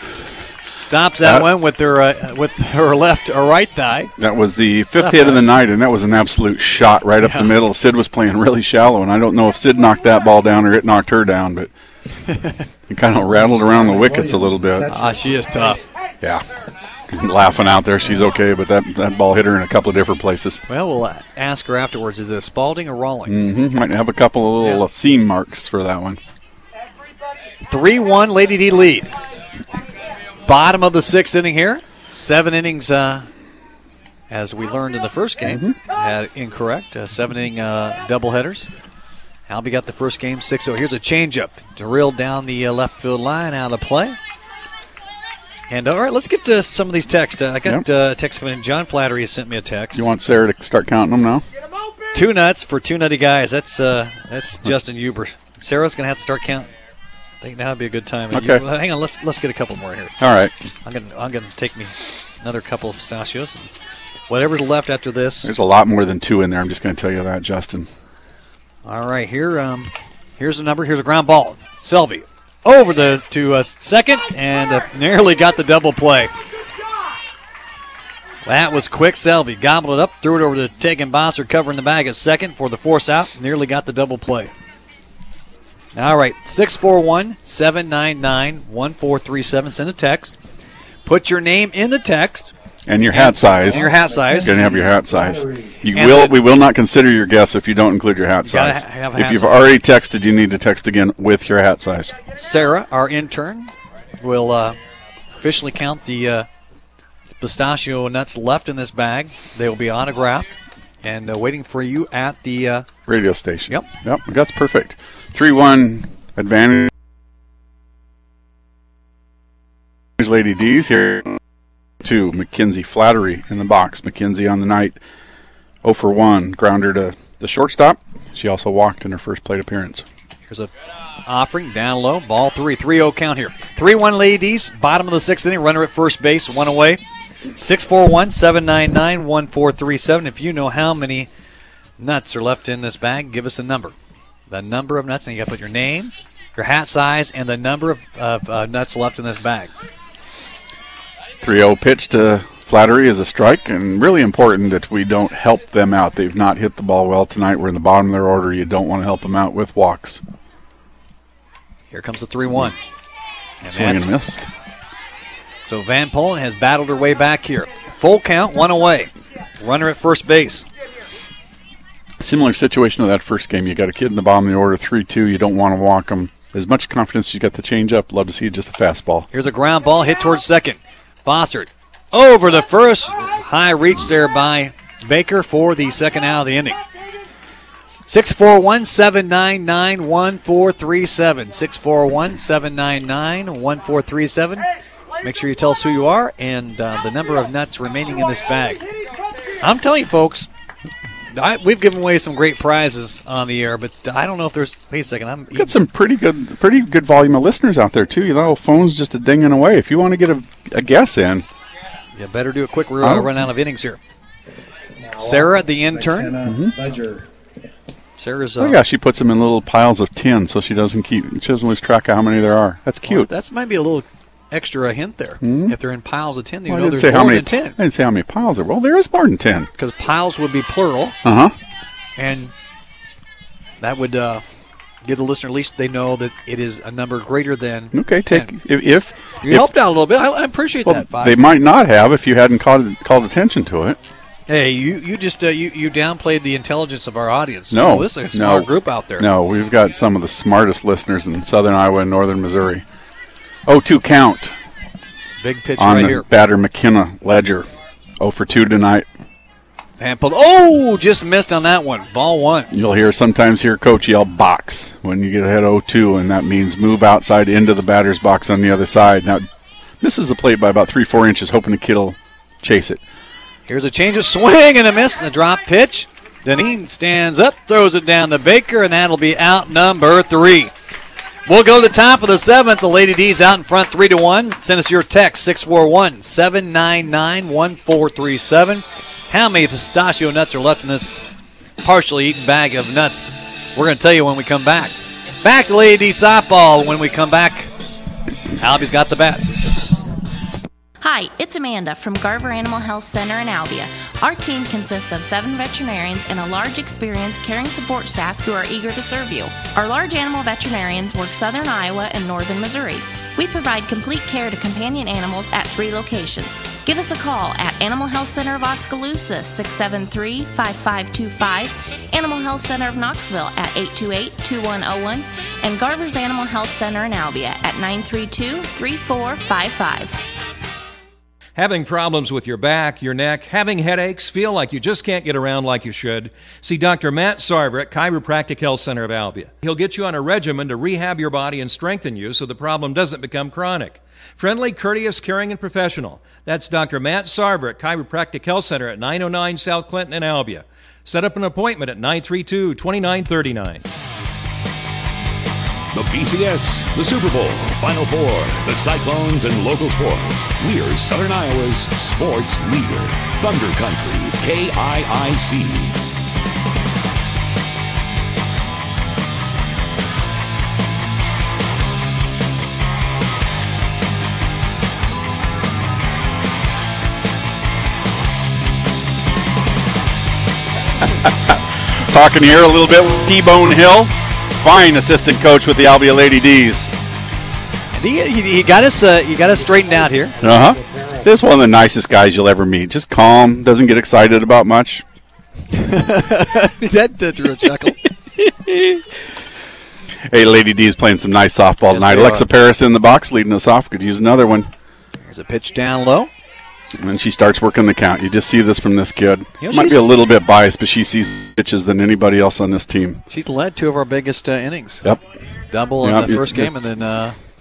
stops that, That- one with her uh, with her left or right thigh. That was the fifth hit of the night, and that was an absolute shot right up Yeah. the middle. Sid was playing really shallow, and I don't know if Sid knocked that ball down or it knocked her down, but he kind of rattled around the wickets a little bit. Ah, she is tough. Yeah. Laughing out there, she's okay, but that, that ball hit her in a couple of different places. Well, we'll uh, ask her afterwards, is it Spalding or Rawling? Mm-hmm. Might have a couple of little Yeah. uh, seam marks for that one. three one Lady D lead. Bottom of the sixth inning here. Seven innings, uh, as we learned in the first game. Had incorrect. Uh, seven inning uh, doubleheaders. Albie got the first game six oh. Here's a changeup. Drilled down the uh, left field line, out of play. And all right, let's get to some of these texts. Uh, I got Yep. uh, text coming in. John Flattery has sent me a text. You want Sarah to start counting them now? Two nuts for two nutty guys. That's uh, that's Justin Huber. Sarah's gonna have to start counting. I think now would be a good time. Okay. You- hang on, let's let's get a couple more here. All right. I'm gonna I'm gonna take me another couple of pistachios. Whatever's left after this. There's a lot more than two in there. I'm just going to tell you that, Justin. All right, here um, here's the number. Here's a ground ball. Selvey over the to uh, second and uh, nearly got the double play. That was quick. Selvey gobbled it up, threw it over to Tegan Bosser, covering the bag at second for the force out. Nearly got the double play. All right, six four one, seven nine nine, one four three seven. Send a text. Put your name in the text. And your hat size. And your hat size. You're going to have your hat size. You And will. the- we will not consider your guess if you don't include your hat You gotta size. ha- have a if hat you've size. already texted, you need to text again with your hat size. Sarah, our intern, will uh, officially count the uh, pistachio nuts left in this bag. They will be autographed and uh, waiting for you at the uh, Radio station. Yep. Yep. That's perfect. three one advantage Country's Lady D's here. Two, Mackenzie Flattery in the box. Mackenzie on the night, oh for one. Grounder to the shortstop. She also walked in her first plate appearance. Here's a offering down low. Ball three. three oh count here. three one Ladies. Bottom of the sixth inning. Runner at first base. One away. six four one, seven nine nine, one four three seven. If you know how many nuts are left in this bag, give us a number. The number of nuts. And you got to put your name, your hat size, and the number of, of uh, nuts left in this bag. three oh pitch to Flattery is a strike, and really important that we don't help them out. They've not hit the ball well tonight. We're in the bottom of their order. You don't want to help them out with walks. Here comes the three one. And Swing and miss. So Van Polen has battled her way back here. Full count, one away. Runner at first base. Similar situation to that first game. You got a kid in the bottom of the order, three two. You don't want to walk them. As much confidence you got the change up. Love to see just a fastball. Here's a ground ball hit towards second. Bossert over the first. High reach there by Baker for the second out of the inning. six four one, seven nine nine, one four three seven. six four one, seven nine nine, one four three seven. Make sure you tell us who you are and uh, the number of nuts remaining in this bag. I'm telling you, folks, I, we've given away some great prizes on the air, but I don't know if there's. Wait a second, I'm got some pretty good, pretty good volume of listeners out there too. You know, phone's just a dinging away. If you want to get a, a guess in, you better do a quick r- oh. run out of innings here. Sarah, the intern. Mm-hmm. Sarah's. Uh, oh yeah, she puts them in little piles of ten, so she doesn't keep. She doesn't lose track of how many there are. That's cute. Well, that's might be a little extra hint there. Mm-hmm. If they're in piles of ten, you well, know there's more how many, than ten. I didn't say how many piles there were. Well, there is more than ten. Because piles would be plural. Uh huh. And that would uh, give the listener, at least they know that it is a number greater than Okay, take ten. if, if you if, helped out a little bit. I, I appreciate well, that. Five. They might not have if you hadn't called called attention to it. Hey, you you just uh, you you downplayed the intelligence of our audience. No, you know, this is a smart no, group out there. No, we've got some of the smartest listeners in southern Iowa and northern Missouri. oh two count. Big pitch on right the here. Batter McKenna Ledger. oh for two tonight. And pulled. Oh, just missed on that one. Ball one. You'll hear sometimes hear coach yell box when you get ahead oh two, and that means move outside into the batter's box on the other side. Now, misses the plate by about three, four inches, hoping the kid will chase it. Here's a change of swing and a miss. A drop pitch. Deneen stands up, throws it down to Baker, and that'll be out number three. We'll go to the top of the seventh. The Lady D's out in front three to one. Send us your text, six four one, seven nine nine, one four three seven. How many pistachio nuts are left in this partially eaten bag of nuts? We're going to tell you when we come back. Back to Lady D softball when we come back. Albie's got the bat. Hi, it's Amanda from Garver Animal Health Center in Albia. Our team consists of seven veterinarians and a large experienced caring support staff who are eager to serve you. Our large animal veterinarians work southern Iowa and northern Missouri. We provide complete care to companion animals at three locations. Give us a call at Animal Health Center of Oskaloosa, six seven three, five five two five, Animal Health Center of Knoxville at eight two eight, two one zero one, and Garver's Animal Health Center in Albia at nine three two, three four five five. Having problems with your back, your neck, having headaches, feel like you just can't get around like you should? See Doctor Matt Sarver at Chiropractic Health Center of Albia. He'll get you on a regimen to rehab your body and strengthen you so the problem doesn't become chronic. Friendly, courteous, caring, and professional. That's Doctor Matt Sarver at Chiropractic Health Center at nine oh nine South Clinton in Albia. Set up an appointment at nine three two, two nine three nine. The B C S, the Super Bowl, Final Four, the Cyclones, and local sports. We're Southern Iowa's sports leader. Thunder Country, K I I C. Talking here a little bit with T-Bone Hill. Fine assistant coach with the Albia Lady D's. He, he, he got us uh, he got us straightened out here. Uh-huh. This is one of the nicest guys you'll ever meet. Just calm, doesn't get excited about much. That uh, drew a chuckle. Hey, Lady D's playing some nice softball Yes, tonight. Alexa are. Paris in the box leading us off. Could use another one. There's a pitch down low. And she starts working the count. You just see this from this kid. You know, Might be a little bit biased, but she sees pitches than anybody else on this team. She's led two of our biggest uh, innings. Yep. Double yep. in the first it, game and then uh,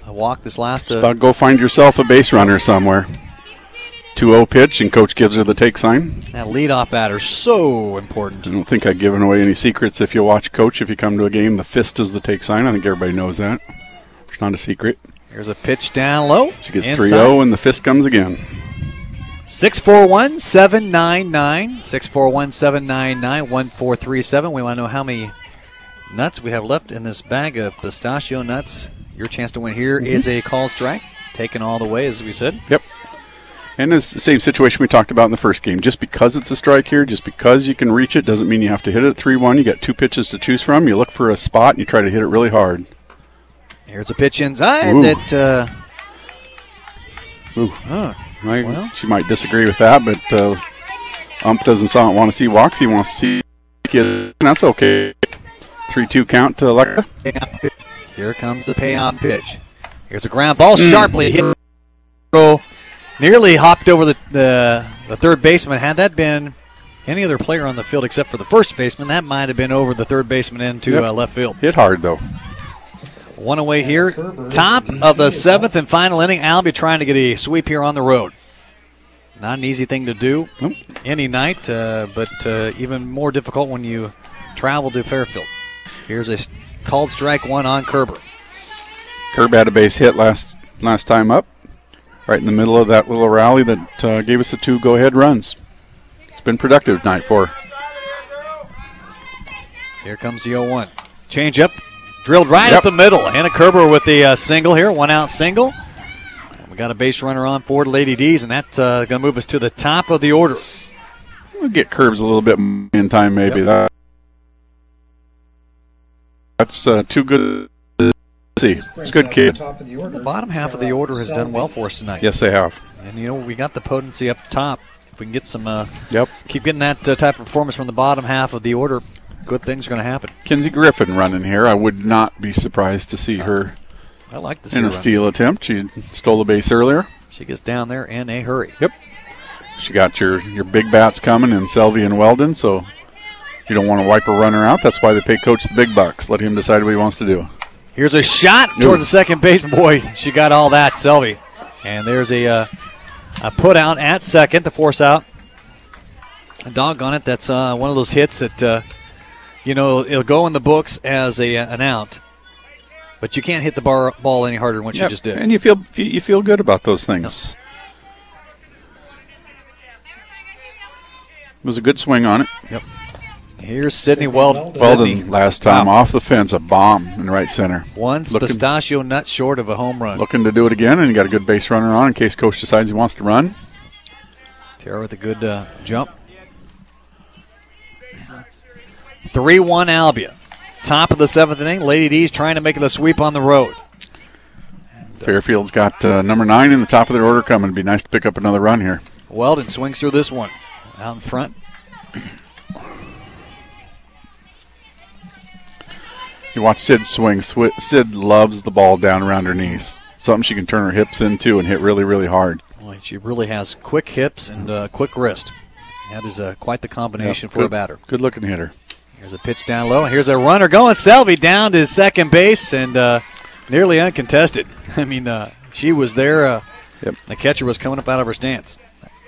walk this last. Uh, Thought go find yourself a base runner somewhere. two oh pitch, and coach gives her the take sign. That leadoff batter so important. I don't think I've given away any secrets. If you watch coach, if you come to a game, the fist is the take sign. I think everybody knows that. It's not a secret. Here's a pitch down low. She gets three oh, and the fist comes again. six four one, seven nine nine. six four one, seven nine nine, one four three seven. We want to know how many nuts we have left in this bag of pistachio nuts. Your chance to win here mm-hmm. is a called strike. Taken all the way, as we said. Yep. And it's the same situation we talked about in the first game. Just because it's a strike here, just because you can reach it, doesn't mean you have to hit it at three one. You got two pitches to choose from. You look for a spot, and you try to hit it really hard. Here's a pitch inside Ooh. that... Uh, Ooh. Oh, I, well. She might disagree with that, but uh, Ump doesn't want to see walks. He wants to see kids. That's okay. three two count to Alexa. Here comes the payoff pitch. Here's a ground ball, Mm. sharply hit. Go. Nearly hopped over the, the the third baseman. Had that been any other player on the field except for the first baseman, that might have been over the third baseman into Yep. uh, left field. Hit hard, though. One away here. Top of the seventh and final inning. Albie trying to get a sweep here on the road. Not an easy thing to do nope. any night, uh, but uh, even more difficult when you travel to Fairfield. Here's a called strike one on Kerber. Kerber had a base hit last last time up. Right in the middle of that little rally that uh, gave us the two go-ahead runs. It's been productive tonight for her. Here comes the oh one. Change up. Drilled right Yep. up the middle. Hannah Kerber with the uh, single here. One out single. And we got a base runner on for Lady D's, and that's uh, going to move us to the top of the order. We'll get Curbs a little bit in time, maybe. Yep. That, that's uh, too good. See, it's a good kid. The bottom half of the order has done well for us tonight. Yes, they have. And, you know, we got the potency up top. If we can get some, uh, yep. keep getting that uh, type of performance from the bottom half of the order, good things are going to happen. Kinsey Griffin running here. I would not be surprised to see her I like to see in her a run. steal attempt. She stole the base earlier. She gets down there in a hurry. Yep. She got your, your big bats coming in Selvey and Weldon, so you don't want to wipe a runner out. That's why they pay Coach the big bucks. Let him decide what he wants to do. Here's a shot Ooh. towards the second base. Boy, she got all that, Selvey. And there's a, uh, a put out at second to force out. A dog on it. That's uh, one of those hits that, uh, you know, it'll go in the books as a an out. But you can't hit the bar, ball any harder than what Yep. you just did. And you feel you feel good about those things. It was a good swing on it. Yep. Here's Sydney Weldon. Weldon Sydney. last time Wow. off the fence, a bomb in right center. One Looking- pistachio nut short of a home run. Looking to do it again, and you got a good base runner on in case Coach decides he wants to run. Tara with a good uh, jump. three one Albia. Top of the seventh inning. Lady D's trying to make the sweep on the road. Fairfield's got uh, number nine in the top of their order coming. It'd be nice to pick up another run here. Weldon swings through this one. Out in front. You watch Sid swing. Swi- Sid loves the ball down around her knees. Something she can turn her hips into and hit really, really hard. Boy, she really has quick hips and uh, quick wrist. That is uh, quite the combination Yep, for good, a batter. Good looking hitter. Here's a pitch down low. Here's a runner going. Selvey down to second base and uh, nearly uncontested. I mean, uh, she was there. Uh, yep. The catcher was coming up out of her stance.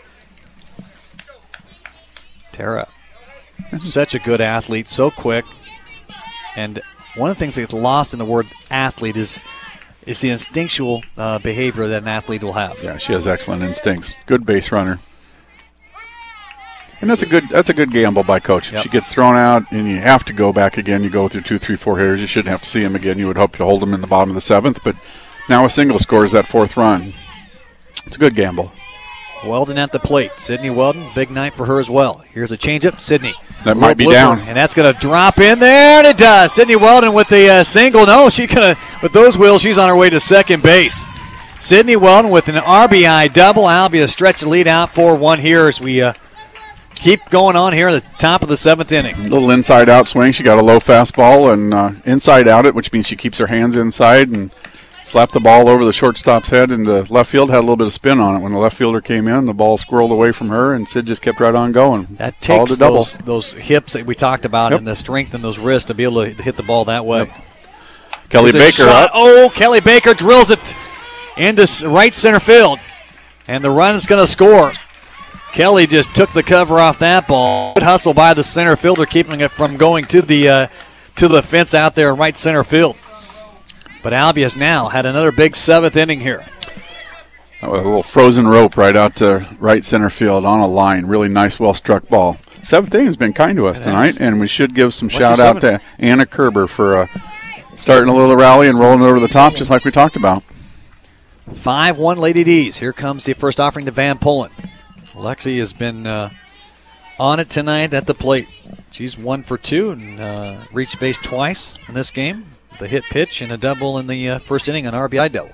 Tara, such a good athlete, so quick. And one of the things that gets lost in the word athlete is is the instinctual uh, behavior that an athlete will have. Yeah, she has excellent instincts. Good base runner. And that's a good that's a good gamble by Coach. Yep. She gets thrown out, and you have to go back again. You go with your two, three, four hitters. You shouldn't have to see him again. You would hope to hold him in the bottom of the seventh. But now a single scores that fourth run. It's a good gamble. Weldon at the plate. Sydney Weldon, big night for her as well. Here's a changeup. Sydney. That A might be little blooper, down. And that's going to drop in there, and it does. Sydney Weldon with the uh, single. No, she gonna with those wheels, she's on her way to second base. Sydney Weldon with an R B I double. Albia stretch the lead out four one here as we uh, keep going on here at the top of the seventh inning. A little inside-out swing. She got a low fastball and uh, inside-out it, which means she keeps her hands inside and slapped the ball over the shortstop's head into left field. Had a little bit of spin on it. When the left fielder came in, the ball squirreled away from her, and Sid just kept right on going. That Called takes a double. those, those hips that we talked about Yep. and the strength in those wrists to be able to hit the ball that way. Yep. Kelly There's a Baker shot. up. Oh, Kelly Baker drills it into s- right center field. And the run is going to score. Kelly just took the cover off that ball. Good hustle by the center fielder, keeping it from going to the uh, to the fence out there in right center field. But Albia's now had another big seventh inning here. That was a little frozen rope right out to right center field on a line. Really nice, well-struck ball. Seventh inning has been kind to us It tonight, has. and we should give some Lucky shout-out to Anna Kerber for uh, starting a little rally and rolling over the top, just like we talked about. five one Lady D's. Here comes the first offering to Van Pullen. Lexi has been uh, on it tonight at the plate. She's one for two and uh, reached base twice in this game. The hit pitch and a double in the uh, first inning, an R B I double.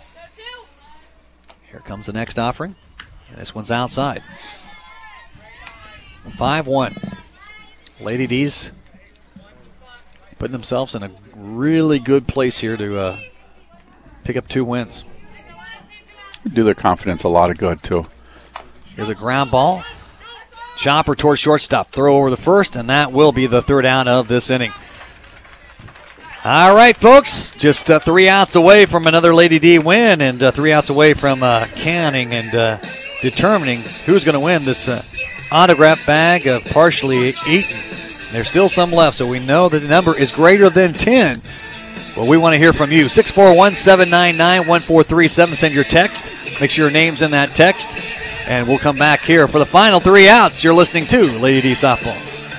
Here comes the next offering. This one's outside. five one. Lady D's putting themselves in a really good place here to uh, pick up two wins. Do their confidence a lot of good, too. Here's a ground ball. Chopper towards shortstop. Throw over the first, and that will be the third out of this inning. All right, folks, just uh, three outs away from another Lady D win, and uh, three outs away from uh, counting and uh, determining who's going to win this uh, autograph bag of partially eaten. There's still some left, so we know that the number is greater than ten. Well, we want to hear from you. six four one, seven nine nine, one four three seven. Send your text. Make sure your name's in that text, and we'll come back here for the final three outs. You're listening to Lady D Softball.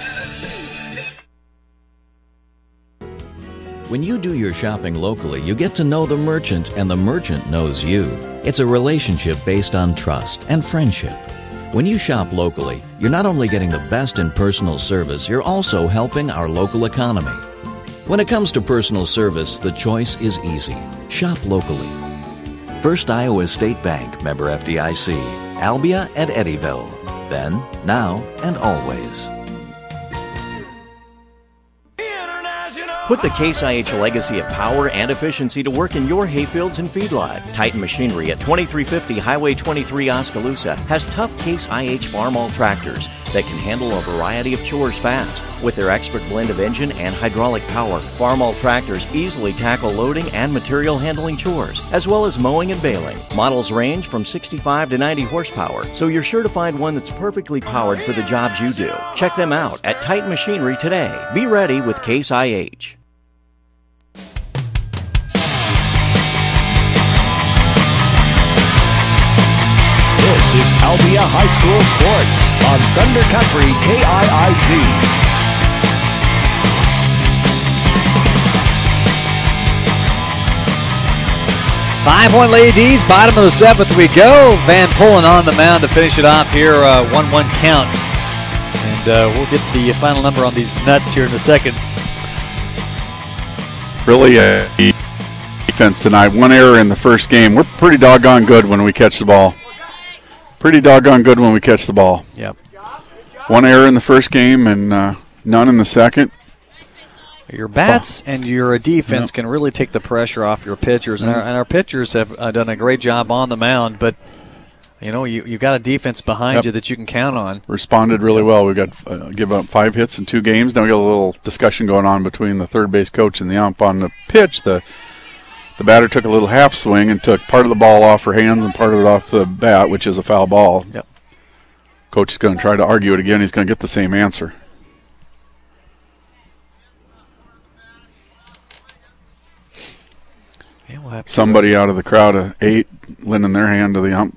When you do your shopping locally, you get to know the merchant, and the merchant knows you. It's a relationship based on trust and friendship. When you shop locally, you're not only getting the best in personal service, you're also helping our local economy. When it comes to personal service, the choice is easy. Shop locally. First Iowa State Bank, member F D I C, Albia and Eddyville. Then, now, and always. Put the Case I H legacy of power and efficiency to work in your hayfields and feedlot. Titan Machinery at twenty-three fifty Highway twenty-three Oskaloosa has tough Case I H Farmall tractors that can handle a variety of chores fast. With their expert blend of engine and hydraulic power, Farmall tractors easily tackle loading and material handling chores, as well as mowing and baling. Models range from sixty-five to ninety horsepower, so you're sure to find one that's perfectly powered for the jobs you do. Check them out at Titan Machinery today. Be ready with Case I H. This is Albia High School Sports on Thunder Country K I I C. five one Ladies, bottom of the seventh we go. Van Pullen on the mound to finish it off here, uh, one one count. And uh, we'll get the final number on these nuts here in a second. Really a defense tonight. One error in the first game. We're pretty doggone good when we catch the ball. Pretty doggone good when we catch the ball. Yep. One error in the first game and uh, none in the second. Your bats and your defense Yep. can really take the pressure off your pitchers. And, our, and our pitchers have uh, done a great job on the mound, but you know, you, you've got a defense behind Yep. you that you can count on. Responded really well. We got uh, give up five hits in two games. Now we got a little discussion going on between the third base coach and the ump on the pitch. The the batter took a little half swing and took part of the ball off her hands and part of it off the bat, which is a foul ball. Yep. Coach is going to try to argue it again. He's going to get the same answer. Yeah, we'll have to Somebody out of the crowd of eight lending their hand to the ump.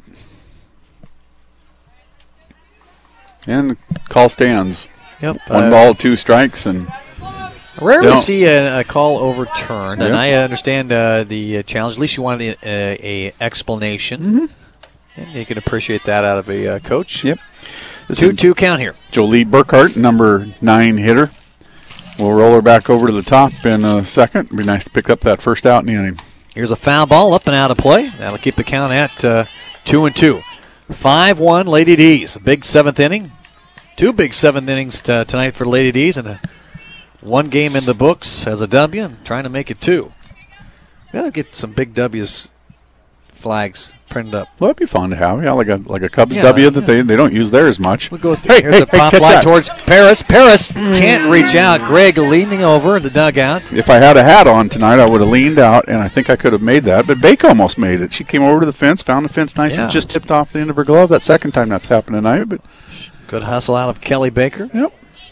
And the call stands. Yep. One uh, ball, two strikes, and Rarely Don't. see a, a call overturned, and Yep. I understand uh, the uh, challenge. At least you wanted a, a, a explanation, Mm-hmm. and you can appreciate that out of a uh, coach. Yep. This two is two count here. Jolie Burkhart, number nine hitter. We'll roll her back over to the top in a second. It'd be nice to pick up that first out in the inning. Here's a foul ball up and out of play. That'll keep the count at uh, two and two. Five one Lady D's. Big seventh inning. Two big seventh innings t- tonight for Lady D's, and a one game in the books as a W, and trying to make it two. Got to get some big W's flags printed up. Well, that'd be fun to have. Yeah, like a like a Cubs Yeah, W that yeah. they, they don't use there as much. We'll go with hey, here's hey, a hey, pop catch fly that. towards Paris. Paris can't reach out. Greg leaning over the dugout. If I had a hat on tonight, I would have leaned out, and I think I could have made that. But Bake almost made it. She came over to the fence, found the fence nice, Yeah. and just tipped off the end of her glove. That second time that's happened tonight. But Good hustle out of Kelly Baker. Yep.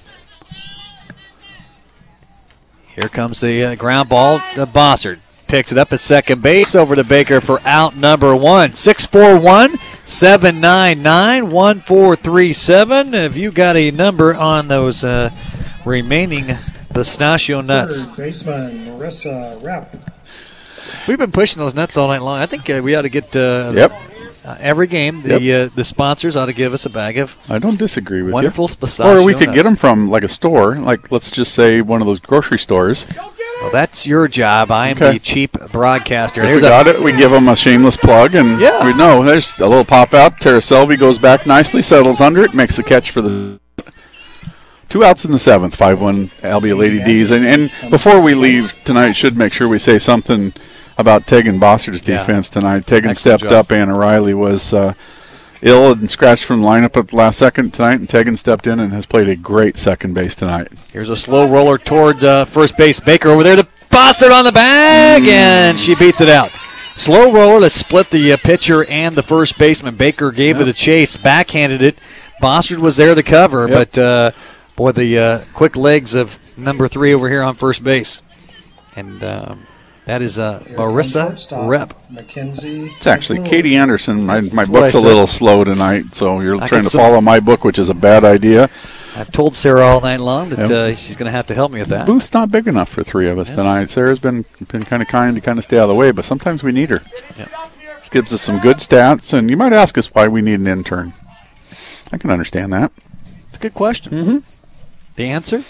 Here comes the uh, ground ball. The Bossard picks it up at second base over to Baker for out number one. six four one, seven nine nine, one four three seven. Have you got a number on those uh, remaining pistachio nuts? Third baseman Marissa Rapp. We've been pushing those nuts all night long. I think uh, we ought to get uh, Yep. uh, every game. The Yep. uh, the sponsors ought to give us a bag of I don't disagree with wonderful you. pistachio Or we could nuts. get them from like a store, like let's just say one of those grocery stores. Well, that's your job. I am Okay. the cheap broadcaster. If Here's we a- got it, we give them a shameless plug, and Yeah. we know there's a little pop out. Taraselvi goes back nicely, settles under it, makes the catch for the two outs in the seventh. five one Albia Lady D's. And, and before we leave tonight, should make sure we say something about Tegan Bossard's Yeah. defense tonight. Tegan Excellent stepped job. up. Anna Riley was uh, ill and scratched from the lineup at the last second tonight, and Tegan stepped in and has played a great second base tonight. Here's a slow roller towards uh, first base. Baker over there to Bossard on the bag, and she beats it out. Slow roller that split the uh, pitcher and the first baseman. Baker gave Yep. it a chase, backhanded it. Bossard was there to cover, Yep. but uh, boy, the uh, quick legs of number three over here on first base. And um, that is uh, Marissa Shortstop, Rep. Mackenzie. It's actually Katie Anderson. My, That's my what book's I a said. little slow tonight, so you're I trying get to some- follow my book, which is a bad idea. I've told Sarah all night long that Yep. uh, she's going to have to help me with that. Booth's not big enough for three of us Yes. tonight. Sarah's been been kind of kind to kind of stay out of the way, but sometimes we need her. Yep. She gives us some good stats, and you might ask us why we need an intern. I can understand that. It's a good question. Mm-hmm. The answer?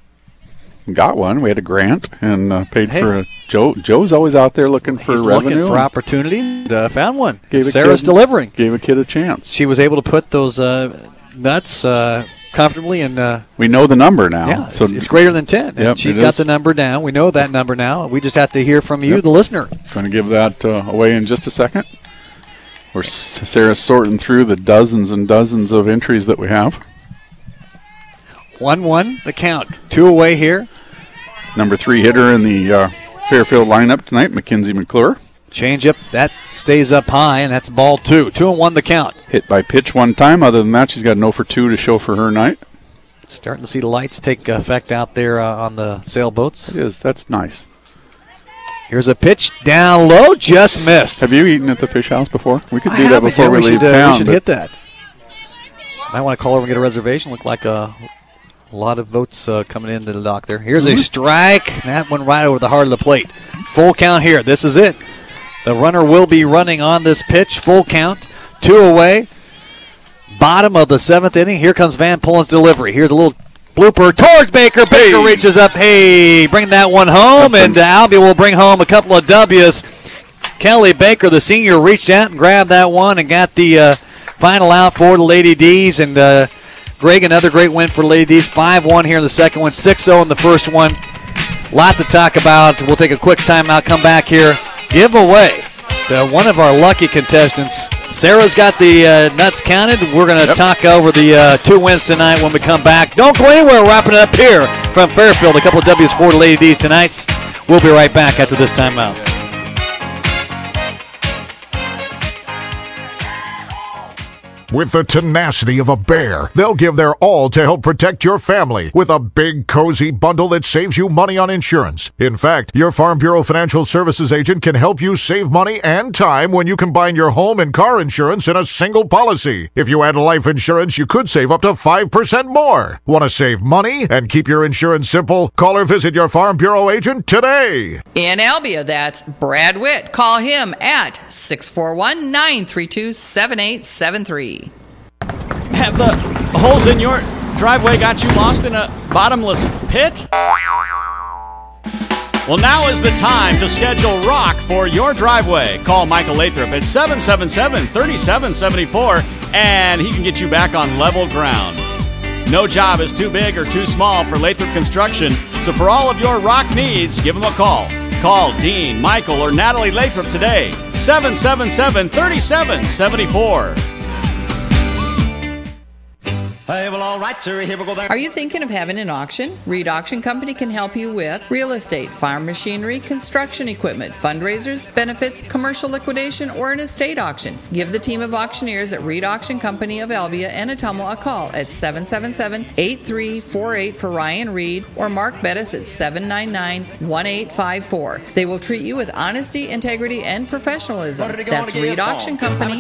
Got one. We had a grant and uh, paid Hey. for a Joe. Joe's always out there looking for He's revenue. looking for and opportunity, and uh, found one. gave a Sarah's kid- delivering. Gave a kid a chance. She was able to put those uh, nuts uh, comfortably, and uh, We know the number now. yeah, so it's, it's greater than ten. And Yep, she's it got is. the number down. We know that number now. We just have to hear from you, Yep. the listener. Going to give that uh, away in just a second. We're S- Sarah's sorting through the dozens and dozens of entries that we have. one one, the count. Two away here. Number three hitter in the uh, Fairfield lineup tonight, Mackenzie McClure. Change up. That stays up high, and that's ball two. Two and one, the count. Hit by pitch one time. Other than that, she's got no for two to show for her night. Starting to see the lights take effect out there uh, on the sailboats. It is. That's nice. Here's a pitch down low, just missed. Have you eaten at the Fish House before? We could I do that haven't before yet. we, we leave should, uh, town. We should but hit that. I want to call over and get a reservation. Look like a, a lot of votes uh, coming into the dock there. Here's Mhm. a strike. That one right over the heart of the plate. Full count here. This is it. The runner will be running on this pitch. Full count. Two away. Bottom of the seventh inning. Here comes Van Pullen's delivery. Here's a little blooper towards Baker. Baker Hey. reaches up. Hey, bring that one home, That's and uh, Albia will bring home a couple of W's. Kelly Baker, the senior, reached out and grabbed that one and got the uh, final out for the Lady D's. And uh, Greg, another great win for the Lady D's. five one here in the second one, six oh in the first one. Lot to talk about. We'll take a quick timeout, come back here. Give away to one of our lucky contestants. Sarah's got the uh, nuts counted. We're going to Yep. talk over the uh, two wins tonight when we come back. Don't go anywhere. Wrapping it up here from Fairfield. A couple of W's for the Lady D's tonight. We'll be right back after this timeout. With the tenacity of a bear, they'll give their all to help protect your family with a big, cozy bundle that saves you money on insurance. In fact, your Farm Bureau Financial Services agent can help you save money and time when you combine your home and car insurance in a single policy. If you add life insurance, you could save up to five percent more. Want to save money and keep your insurance simple? Call or visit your Farm Bureau agent today. In Albia, that's Brad Witt. Call him at six four one, nine three two, seven eight seven three. Have the holes in your driveway got you lost in a bottomless pit? Well, now is the time to schedule rock for your driveway. Call Michael Lathrop at seven seven seven, three seven seven four, and he can get you back on level ground. No job is too big or too small for Lathrop Construction, so for all of your rock needs, give him a call. Call Dean, Michael, or Natalie Lathrop today, seven seven seven, three seven seven four. Hey, well, all right, sir. Here we go. There. Are you thinking of having an auction? Reed Auction Company can help you with real estate, farm machinery, construction equipment, fundraisers, benefits, commercial liquidation, or an estate auction. Give the team of auctioneers at Reed Auction Company of Albia and Atomo a call at seven seven seven, eight three four eight for Ryan Reed or Mark Bettis at seven nine nine, one eight five four. They will treat you with honesty, integrity, and professionalism. That's Reed Auction Company.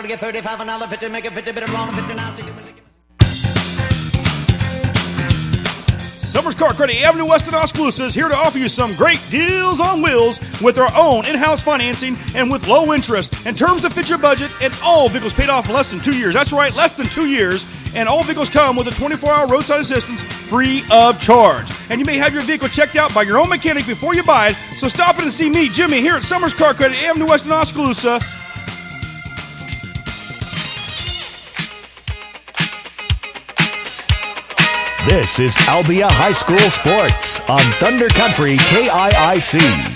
Summers Car Credit Avenue West in Oskaloosa is here to offer you some great deals on wheels with our own in-house financing and with low interest and terms that fit your budget, and all vehicles paid off in less than two years. That's right, less than two years. And all vehicles come with a twenty-four hour roadside assistance free of charge. And you may have your vehicle checked out by your own mechanic before you buy it. So stop in and see me, Jimmy, here at Summers Car Credit Avenue West in Oskaloosa. This is Albia High School Sports on Thunder Country K I I C.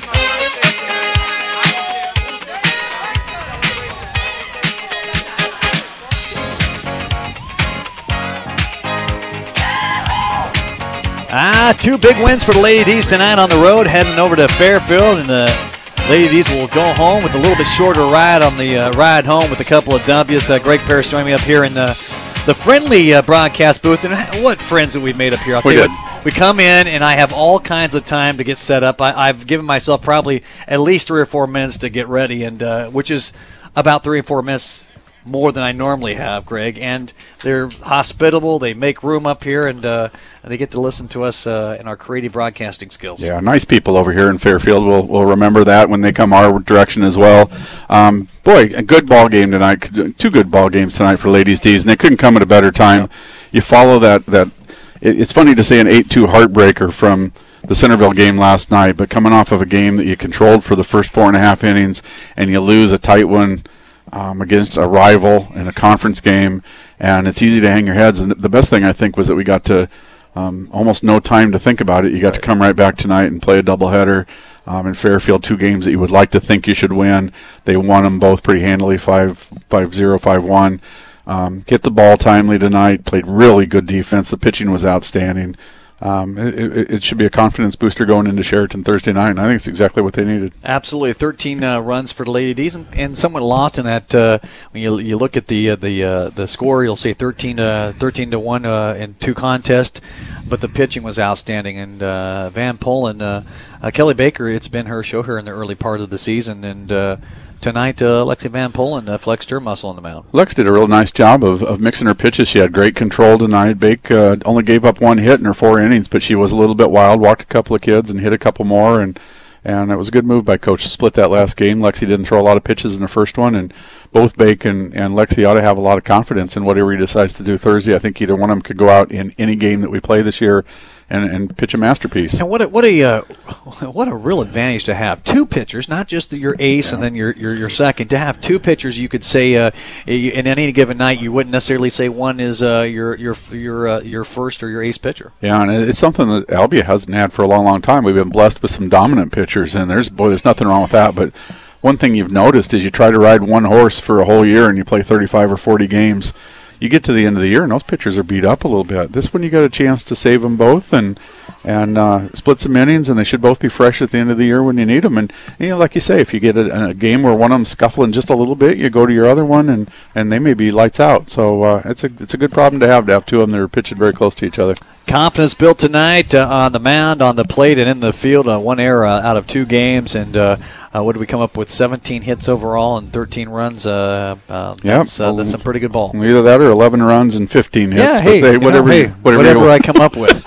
Ah, two big wins for the Lady D's tonight on the road, heading over to Fairfield, and the Lady D's will go home with a little bit shorter ride on the uh, ride home with a couple of W's. Uh, Greg Parrish joining me up here in the the friendly uh, broadcast booth. And what friends that we've made up here. I'll tell we you did. what, we come in, and I have all kinds of time to get set up. I, I've given myself probably at least three or four minutes to get ready, and uh, which is about three or four minutes more than I normally have, Greg. And they're hospitable. They make room up here, and uh, they get to listen to us uh, in our creative broadcasting skills. Yeah, nice people over here in Fairfield. We'll, we'll remember that when they come our direction as well. Um, boy, a good ball game tonight. Two good ball games tonight for Ladies D's, and they couldn't come at a better time. Yep. You follow that. that it, it's funny to say an eight two heartbreaker from the Centerville game last night, but coming off of a game that you controlled for the first four and a half innings, and you lose a tight one Um, against a rival in a conference game, and it's easy to hang your heads. And the best thing, I think, was that we got to um, almost no time to think about it. You got right. to come right back tonight and play a doubleheader um, in Fairfield, two games that you would like to think you should win. They won them both pretty handily, five zero, five one. Um, get the ball timely tonight, played really good defense. The pitching was outstanding. Um, it, it, it should be a confidence booster going into Sheraton Thursday night, and I think it's exactly what they needed. Absolutely, thirteen uh, runs for the Lady D's, and, and somewhat lost in that. Uh, when you you look at the uh, the uh, the score, you'll see thirteen uh, thirteen to one uh, in two contests, but the pitching was outstanding. And uh, Van Polen, uh, uh, Kelly Baker, it's been her show here in the early part of the season, and uh, tonight, uh, Lexi Van Polen uh, flexed her muscle on the mound. Lex did a real nice job of, of mixing her pitches. She had great control tonight. Bake uh, only gave up one hit in her four innings, but she was a little bit wild, walked a couple of kids and hit a couple more, and and it was a good move by Coach to split that last game. Lexi didn't throw a lot of pitches in the first one, and both Bake and, and Lexi ought to have a lot of confidence in whatever he decides to do Thursday. I think either one of them could go out in any game that we play this year and, and pitch a masterpiece. And what a, what a uh, what a real advantage to have two pitchers, not just your ace yeah. and then your, your your second. To have two pitchers, you could say uh, in any given night, you wouldn't necessarily say one is uh, your your your uh, your first or your ace pitcher. Yeah, and it's something that Albia hasn't had for a long, long time. We've been blessed with some dominant pitchers, and there's boy, there's nothing wrong with that. But one thing you've noticed is you try to ride one horse for a whole year, and you play thirty-five or forty games. You get to the end of the year, and those pitchers are beat up a little bit. This one, you got a chance to save them both and and uh, split some innings, and they should both be fresh at the end of the year when you need them. And, you know, like you say, if you get a, a game where one of them's scuffling just a little bit, you go to your other one, and, and they may be lights out. So uh, it's a it's a good problem to have to have two of them that are pitching very close to each other. Confidence built tonight uh, on the mound, on the plate, and in the field. Uh, one error uh, out of two games, and uh, uh, what did we come up with? seventeen hits overall and thirteen runs. Uh, uh, that's, yep. uh, that's some pretty good ball. Either that or eleven runs and fifteen hits. Yeah, hey, but they, whatever, know, hey, you, whatever, whatever you I come up with.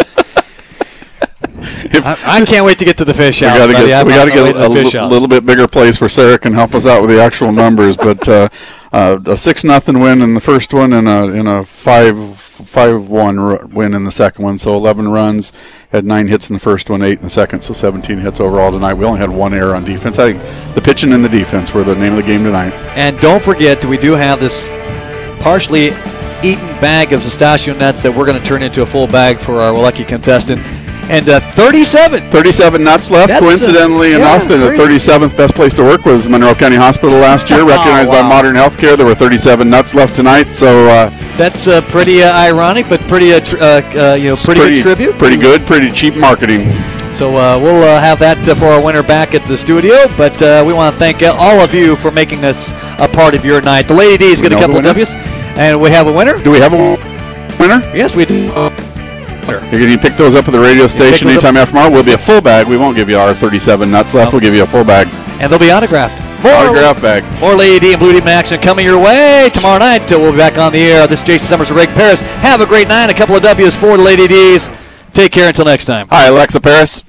If, I, I can't wait to get to the fish house. We got to get, we gotta get a, a l- little bit bigger place where Sarah can help us out with the actual numbers. But uh, uh, a six nothing win in the first one, and a in a five five one r- win in the second one. So eleven runs, had nine hits in the first one, eight in the second. So seventeen hits overall tonight. We only had one error on defense. I think the pitching and the defense were the name of the game tonight. And don't forget, we do have this partially eaten bag of pistachio nuts that we're going to turn into a full bag for our lucky contestant. And uh, thirty-seven. thirty-seven nuts left. That's, Coincidentally uh, enough, yeah, the great. thirty-seventh best place to work was Monroe County Hospital last year, recognized Oh, wow. by Modern Healthcare. There were thirty-seven nuts left tonight, so uh, That's uh, pretty uh, ironic, but pretty uh, tr- uh, uh, you know pretty, pretty good tribute. Pretty good, pretty cheap marketing. So uh, we'll uh, have that uh, for our winner back at the studio. But uh, we want to thank uh, all of you for making us a part of your night. The Lady D's Do we get a know couple of the W's, and we have a winner. Do we have a winner? Yes, we do. You're going to pick those up at the radio station those anytime up. after tomorrow. We'll be a full bag. We won't give you our thirty-seven nuts left. We'll give you a full bag. And they'll be autographed. More, Autograph bag. More Lady D and Blue Demon action coming your way tomorrow night. Uh, we'll be back on the air. This is Jason Summers with Rick Paris. Have a great night. A couple of W's for the Lady D's. Take care until next time. Hi, Alexa Paris.